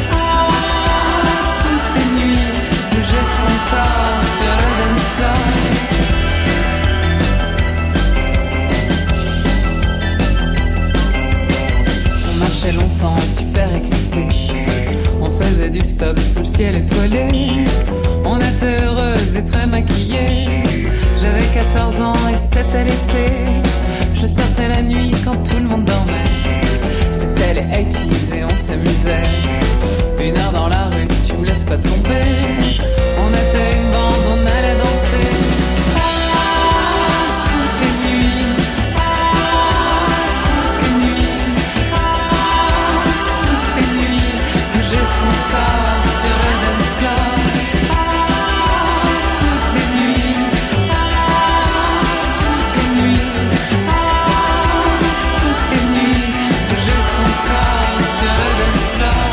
Toutes les nuits. Bouger son corps sur le dance floor. On marchait longtemps, super excités. On faisait du stop sous le ciel étoilé. On était heureuses et très maquillées. J'avais 14 ans et c'était l'été. Je sortais la nuit quand tout le monde dormait. C'était les 80s et on s'amusait. 1 heure dans la rue, tu me laisses pas tomber. On était une bande, on allait danser. Toutes les nuits. Toutes les nuits. Toutes les nuits. Bouger son corps sur le dance floor. Toutes les nuits. Toutes les nuits. Toutes les nuits. Bouger son corps sur le dance floor.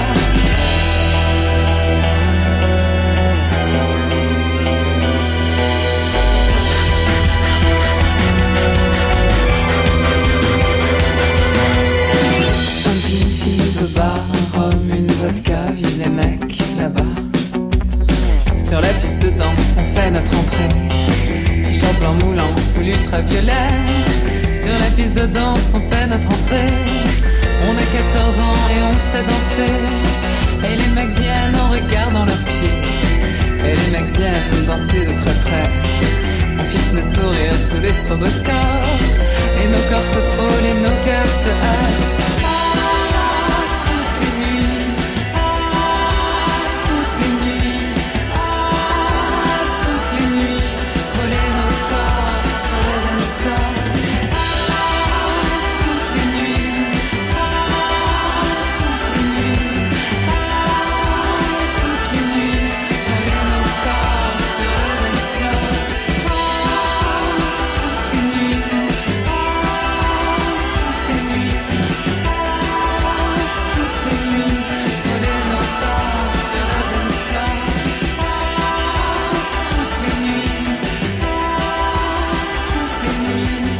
Un gin fizz au bar, un rhum, une vodka, vise les mecs là-bas. Sur la piste de danse, on fait notre entrée. T-shirt blanc moulant sous l'ultraviolet. Sur la piste de danse, on fait notre entrée. On a 14 ans et on sait danser. Et les mecs viennent en regardant leurs pieds. Et les mecs viennent danser de très près. On fixe nos sourires sous les stroboscopes. Et nos corps se frôlent et nos cœurs se heurtent. Toutes les nuits. Toutes les nuits. Toutes les nuits. Frôler nos corps sur le dance floor. Toutes les nuits. Toutes les nuits. Toutes les nuits. Frôler nos corps sur le dance floor. Toutes les nuits. Toutes les nuits. Toutes les nuits. Frôler nos corps sur le dance floor. Toutes les nuits. Toutes les nuits.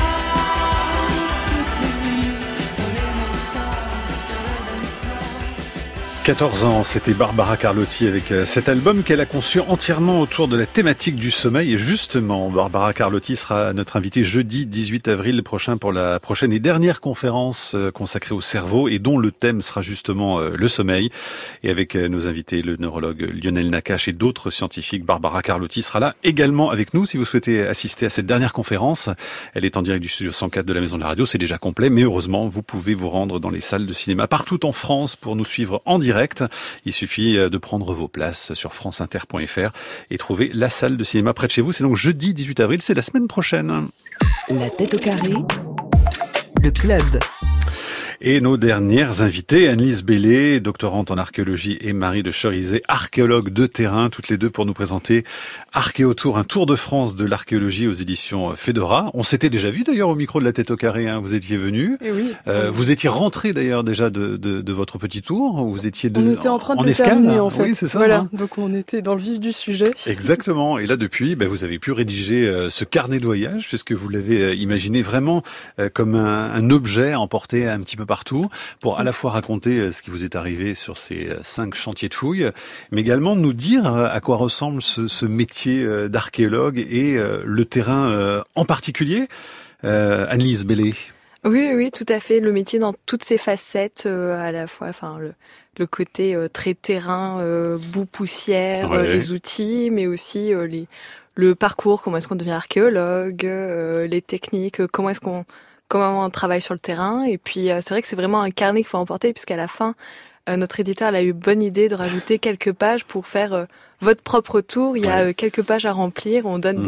Toutes les nuits. Frôler nos corps sur le dance floor. 14 ans, c'était Barbara Carlotti avec cet album qu'elle a conçu entièrement autour de la thématique du sommeil. Et justement, Barbara Carlotti sera notre invitée jeudi 18 avril prochain pour la prochaine et dernière conférence consacrée au cerveau et dont le thème sera justement le sommeil. Et avec nos invités, le neurologue Lionel Nakache et d'autres scientifiques, Barbara Carlotti sera là également avec nous. Si vous souhaitez assister à cette dernière conférence, elle est en direct du studio 104 de la Maison de la Radio. C'est déjà complet, mais heureusement, vous pouvez vous rendre dans les salles de cinéma partout en France pour nous suivre en direct. Il suffit de prendre vos places sur franceinter.fr et trouver la salle de cinéma près de chez vous. C'est donc jeudi 18 avril, c'est la semaine prochaine. La tête au carré, le club. Et nos dernières invitées, Annelise Bellé, doctorante en archéologie, et Marie de Cherizet, archéologue de terrain, toutes les deux pour nous présenter Archéotour, un tour de France de l'archéologie aux éditions Fedora. On s'était déjà vu d'ailleurs au micro de la tête au carré, hein. Vous étiez venu. Et oui. Vous étiez rentré d'ailleurs déjà de votre petit tour. Vous étiez On était en train de le escale, terminer en fait. Oui, c'est ça. Voilà, hein. donc on était dans le vif du sujet. Exactement. Et là depuis, vous avez pu rédiger ce carnet de voyage puisque vous l'avez imaginé vraiment comme un objet à emporter un petit peu partout pour à la fois raconter ce qui vous est arrivé sur ces 5 chantiers de fouilles, mais également nous dire à quoi ressemble ce métier d'archéologue et le terrain en particulier. Annelise Bellé. Oui, tout à fait. Le métier dans toutes ses facettes, à la fois, le côté très terrain, boue, poussière, Ouais. les outils, mais aussi le parcours, comment est-ce qu'on devient archéologue, les techniques, comment on travaille sur le terrain. Et puis c'est vrai que c'est vraiment un carnet qu'il faut emporter, puisqu'à la fin, notre éditeur a eu bonne idée de rajouter quelques pages pour faire votre propre tour. Il y a quelques pages à remplir. On donne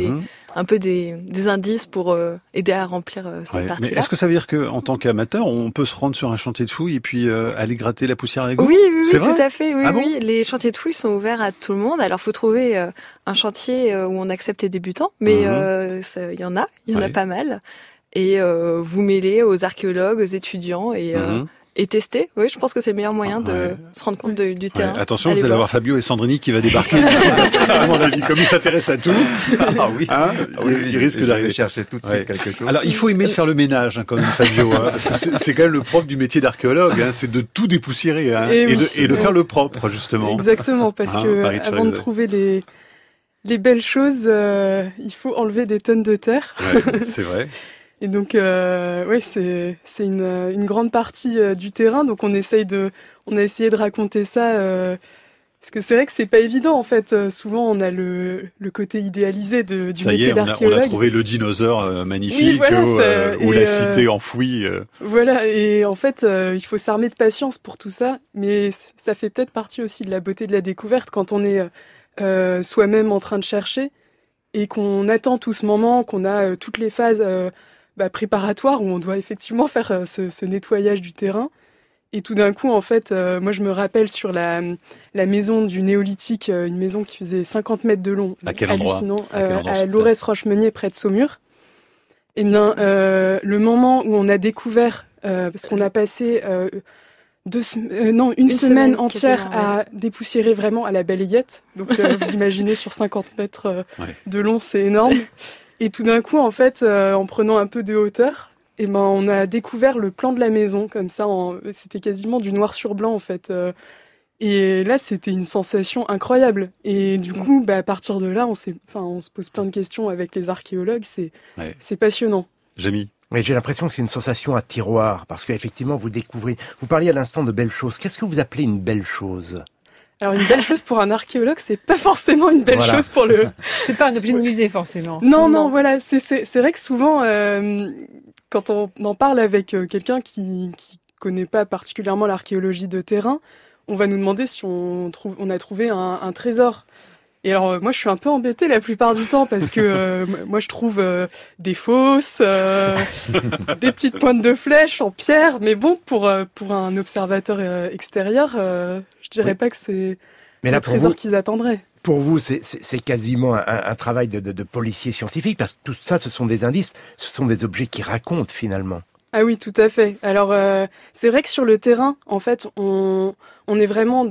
un peu des indices pour aider à remplir cette partie-là. Mais est-ce que ça veut dire qu'en tant qu'amateur, on peut se rendre sur un chantier de fouille et puis aller gratter la poussière avec vous? Oui, C'est vrai tout à fait. Oui, Ah bon oui. Les chantiers de fouille sont ouverts à tout le monde. Alors, faut trouver un chantier où on accepte les débutants, mais il y en a pas mal. Et vous mêlez aux archéologues, aux étudiants et tester. Oui, je pense que c'est le meilleur moyen de se rendre compte du terrain. Attention, vous allez avoir Fabio et Sandrini qui va débarquer. À mon avis, comme il s'intéresse à tout. Il risque d'arriver chercher tout de suite quelque chose. Alors, il faut aimer faire le ménage, quand même, Fabio, parce que c'est quand même le propre du métier d'archéologue, c'est de tout dépoussiérer, et de faire le propre, justement. Exactement, parce que avant de trouver les belles choses, il faut enlever des tonnes de terre. Ouais, c'est vrai. Et donc, c'est une grande partie du terrain. Donc, on a essayé de raconter ça, parce que c'est vrai que c'est pas évident, en fait. Souvent, on a le côté idéalisé du métier d'archéologue. On a trouvé le dinosaure magnifique, ou la cité enfouie. Voilà, et en fait, il faut s'armer de patience pour tout ça. Mais ça fait peut-être partie aussi de la beauté de la découverte quand on est soi-même en train de chercher et qu'on attend tout ce moment, qu'on a toutes les phases préparatoire où on doit effectivement faire ce nettoyage du terrain. Et tout d'un coup, en fait, moi je me rappelle sur la maison du néolithique, une maison qui faisait 50 mètres de long. À quel endroit à Lourès-Rochemeunier, près de Saumur. Et bien, le moment où on a découvert, parce qu'on a passé une semaine entière à dépoussiérer vraiment à la balayette. Donc vous imaginez sur 50 mètres de long, c'est énorme. Et tout d'un coup, en fait, en prenant un peu de hauteur, on a découvert le plan de la maison, comme ça. C'était quasiment du noir sur blanc, en fait. Et là, c'était une sensation incroyable. Et du coup, à partir de là, on se pose plein de questions avec les archéologues. C'est passionnant. Jamie? Oui, j'ai l'impression que c'est une sensation à tiroir, parce qu'effectivement, vous parliez à l'instant de belles choses. Qu'est-ce que vous appelez une belle chose? Alors, une belle chose pour un archéologue, c'est pas forcément une belle chose pour le... C'est pas un objet de musée, forcément. Non, voilà. C'est vrai que souvent, quand on en parle avec quelqu'un qui connaît pas particulièrement l'archéologie de terrain, on va nous demander si on a trouvé un trésor. Et alors, moi, je suis un peu embêtée la plupart du temps parce que moi, je trouve des fosses, des petites pointes de flèches en pierre. Mais bon, pour un observateur extérieur, je dirais pas que c'est le trésor qu'ils attendraient. Pour vous, c'est quasiment un travail de policier scientifique, parce que tout ça, ce sont des indices, ce sont des objets qui racontent finalement. Ah oui, tout à fait. Alors, c'est vrai que sur le terrain, en fait, on est vraiment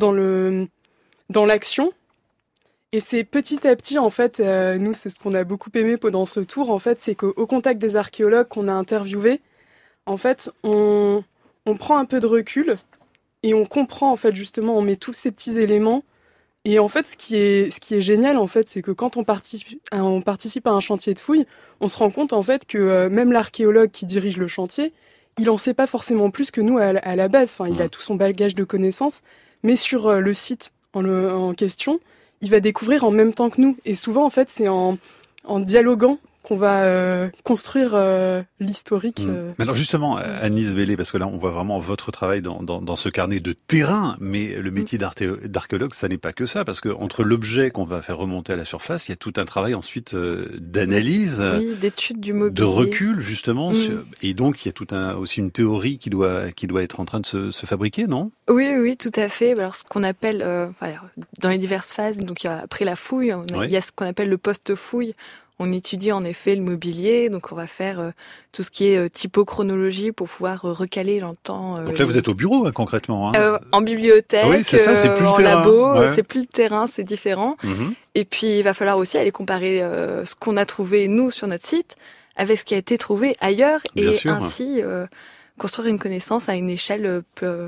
dans l'action. Et c'est petit à petit, en fait, nous, c'est ce qu'on a beaucoup aimé pendant ce tour, en fait, c'est qu'au contact des archéologues qu'on a interviewés, en fait, on prend un peu de recul et on comprend, en fait, justement, on met tous ces petits éléments. Et en fait, ce qui est génial, en fait, c'est que quand on participe à un chantier de fouille, on se rend compte, en fait, que même l'archéologue qui dirige le chantier, il en sait pas forcément plus que nous à la base. Enfin, il a tout son bagage de connaissances, mais sur le site en question, il va découvrir en même temps que nous. Et souvent, en fait, c'est en dialoguant qu'on va construire l'historique. Mais alors justement, Agnès Bellé, parce que là, on voit vraiment votre travail dans ce carnet de terrain, mais le métier d'archéologue, ça n'est pas que ça, parce que entre l'objet qu'on va faire remonter à la surface, il y a tout un travail ensuite d'analyse, d'étude du mobilier, de recul justement, et donc il y a aussi une théorie qui doit être en train de se fabriquer, non? Oui, tout à fait. Alors ce qu'on appelle, dans les diverses phases, donc après la fouille, il y a ce qu'on appelle le post-fouille. On étudie en effet le mobilier, donc on va faire tout ce qui est typochronologie pour pouvoir recaler dans le temps. Donc là, vous êtes au bureau, concrètement. En bibliothèque, c'est ça, c'est plus en le terrain. labo, c'est plus le terrain, c'est différent. Et puis, il va falloir aussi aller comparer ce qu'on a trouvé, nous, sur notre site, avec ce qui a été trouvé ailleurs, et ainsi construire une connaissance à une échelle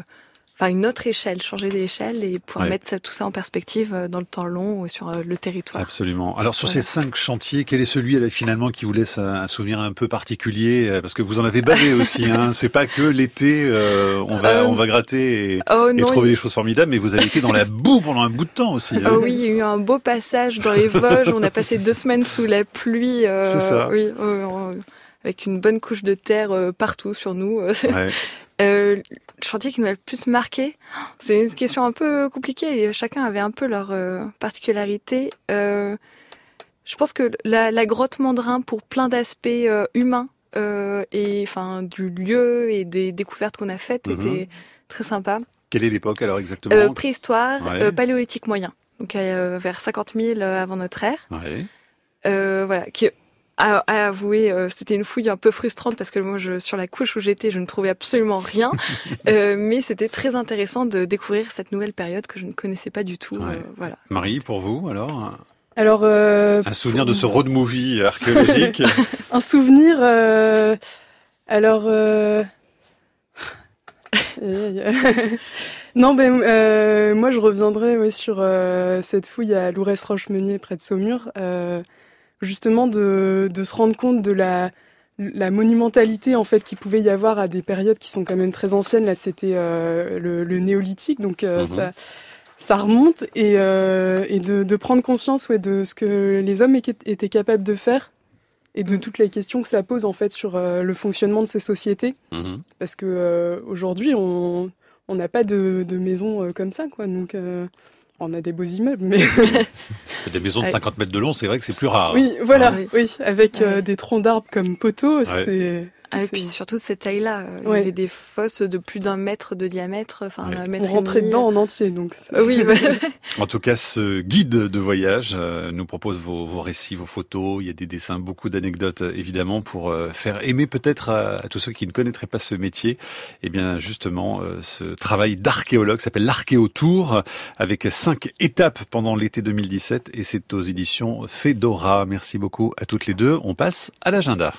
une autre échelle, changer d'échelle et pouvoir mettre tout ça en perspective dans le temps long ou sur le territoire. Absolument. Alors sur ces 5 chantiers, quel est celui finalement qui vous laisse un souvenir un peu particulier? Parce que vous en avez bavé aussi, c'est pas que l'été, on va gratter et trouver des choses formidables, mais vous avez été dans la boue pendant un bout de temps aussi. Oui, il y a eu un beau passage dans les Vosges, on a passé 2 semaines sous la pluie. C'est ça. Oui, avec une bonne couche de terre partout sur nous. Le chantier qui nous a le plus marqué, c'est une question un peu compliquée et chacun avait un peu leur particularité. Je pense que la grotte Mandrin, pour plein d'aspects humains et enfin du lieu et des découvertes qu'on a faites, était très sympa. Quelle est l'époque alors exactement? Préhistoire, paléolithique moyen, donc vers 50 000 avant notre ère. Ouais. Voilà, qui à avouer, c'était une fouille un peu frustrante parce que moi, sur la couche où j'étais, je ne trouvais absolument rien. Mais c'était très intéressant de découvrir cette nouvelle période que je ne connaissais pas du tout. Voilà. Marie, pour vous alors? Alors, un souvenir de ce road movie archéologique? Un souvenir. Alors. Non, moi je reviendrai sur cette fouille à Lourès-Roche-Meunier près de Saumur. Justement de se rendre compte de la monumentalité en fait qu'il pouvait y avoir à des périodes qui sont quand même très anciennes. Là, c'était le néolithique, donc ça remonte et de prendre conscience de ce que les hommes étaient capables de faire et de toutes les questions que ça pose en fait sur le fonctionnement de ces sociétés. Parce que aujourd'hui, on n'a pas de maison comme ça, quoi. Donc on a des beaux immeubles, mais des maisons de 50 mètres de long, c'est vrai que c'est plus rare. Oui, voilà, oui, avec des troncs d'arbres comme poteaux, c'est. Et puis surtout de cette taille-là, il y avait des fosses de plus d'1 mètre de diamètre, enfin un mètre. On rentrait dedans en entier, donc. Oui. En tout cas, ce guide de voyage nous propose vos récits, vos photos. Il y a des dessins, beaucoup d'anecdotes évidemment pour faire aimer peut-être à tous ceux qui ne connaîtraient pas ce métier. Et bien justement, ce travail d'archéologue s'appelle l'Archéotour, avec 5 étapes pendant l'été 2017, et c'est aux éditions Fedora. Merci beaucoup à toutes les deux. On passe à l'agenda.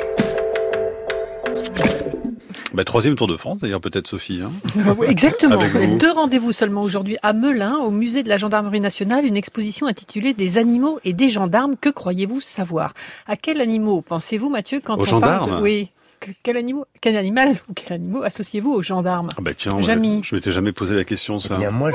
3e Tour de France, d'ailleurs, peut-être, Sophie. Oui, exactement. 2 rendez-vous seulement aujourd'hui à Melun, au musée de la Gendarmerie nationale, une exposition intitulée Des animaux et des gendarmes. Que croyez-vous savoir? À quels animaux pensez-vous, Mathieu, quand aux on gendarmes parle de... Oui. Quel animal ou quel animal associez-vous aux gendarmes? Tiens, Jamy. Je m'étais jamais posé la question, ça. Eh bien, moi,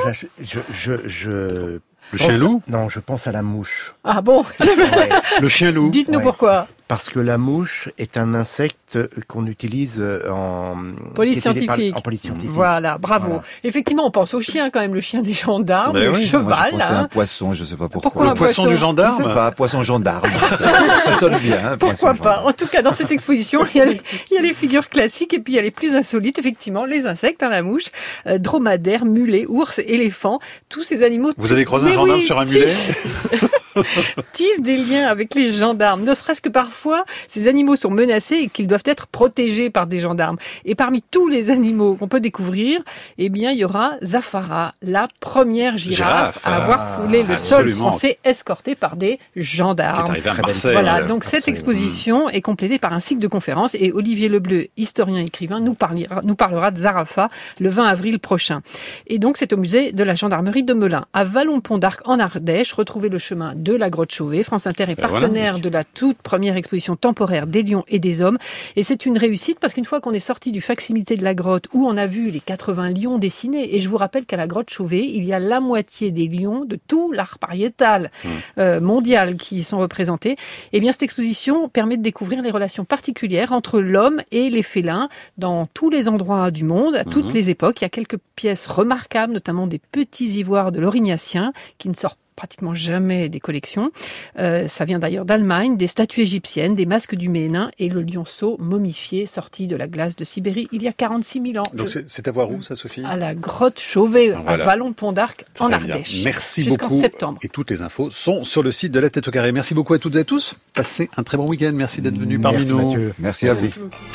le chien-loup? Non, je pense à la mouche. Ah bon? Le chien-loup. Dites-nous pourquoi. Parce que la mouche est un insecte qu'on utilise en police scientifique. Voilà, bravo. Voilà. Effectivement, on pense au chien quand même, le chien des gendarmes, le cheval. Moi, je pensais à un poisson, je ne sais pas pourquoi. Pourquoi le poisson du gendarme? Je sais pas, poisson gendarme. Ça sonne bien. Pourquoi pas? En tout cas, dans cette exposition, il y a les figures classiques et puis il y a les plus insolites. Effectivement, les insectes, la mouche, dromadaires, mulets, ours, éléphants, tous ces animaux. Vous avez croisé un gendarme sur un mulet? Tissent des liens avec les gendarmes, ne serait-ce que parfois ces animaux sont menacés et qu'ils doivent être protégés par des gendarmes. Et parmi tous les animaux qu'on peut découvrir, eh bien il y aura Zafara, la première girafe à avoir foulé le sol français, escortée par des gendarmes. Qui est arrivée à Marseille. Voilà, donc cette exposition est complétée par un cycle de conférences et Olivier Lebleu, historien et écrivain, nous parlera de Zarafa le 20 avril prochain. Et donc c'est au musée de la gendarmerie de Melun. À Vallon-Pont d'Arc en Ardèche, retrouvez le chemin de la grotte Chauvet. France Inter est partenaire de la toute première exposition temporaire des lions et des hommes. Et c'est une réussite parce qu'une fois qu'on est sorti du facsimilité de la grotte où on a vu les 80 lions dessinés, et je vous rappelle qu'à la grotte Chauvet, il y a la moitié des lions de tout l'art pariétal mondial qui sont représentés, eh bien cette exposition permet de découvrir les relations particulières entre l'homme et les félins dans tous les endroits du monde, à toutes les époques. Il y a quelques pièces remarquables, notamment des petits ivoires de l'Aurignacien qui ne sortent pratiquement jamais des collections. Ça vient d'ailleurs d'Allemagne, des statues égyptiennes, des masques du Ménin et le lionceau momifié sorti de la glace de Sibérie il y a 46 000 ans. Donc c'est à voir où ça, Sophie? À la grotte Chauvet, à Vallon-Pont d'Arc, en Ardèche. Merci jusqu'en beaucoup. Septembre. Et toutes les infos sont sur le site de La Tête au Carré. Merci beaucoup à toutes et à tous. Passez un très bon week-end. Merci d'être venus parmi nous. Mathieu. Merci à vous.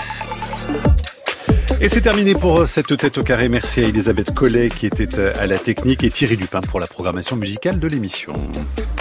Et c'est terminé pour cette Tête au Carré. Merci à Elisabeth Collet qui était à la technique et Thierry Dupin pour la programmation musicale de l'émission.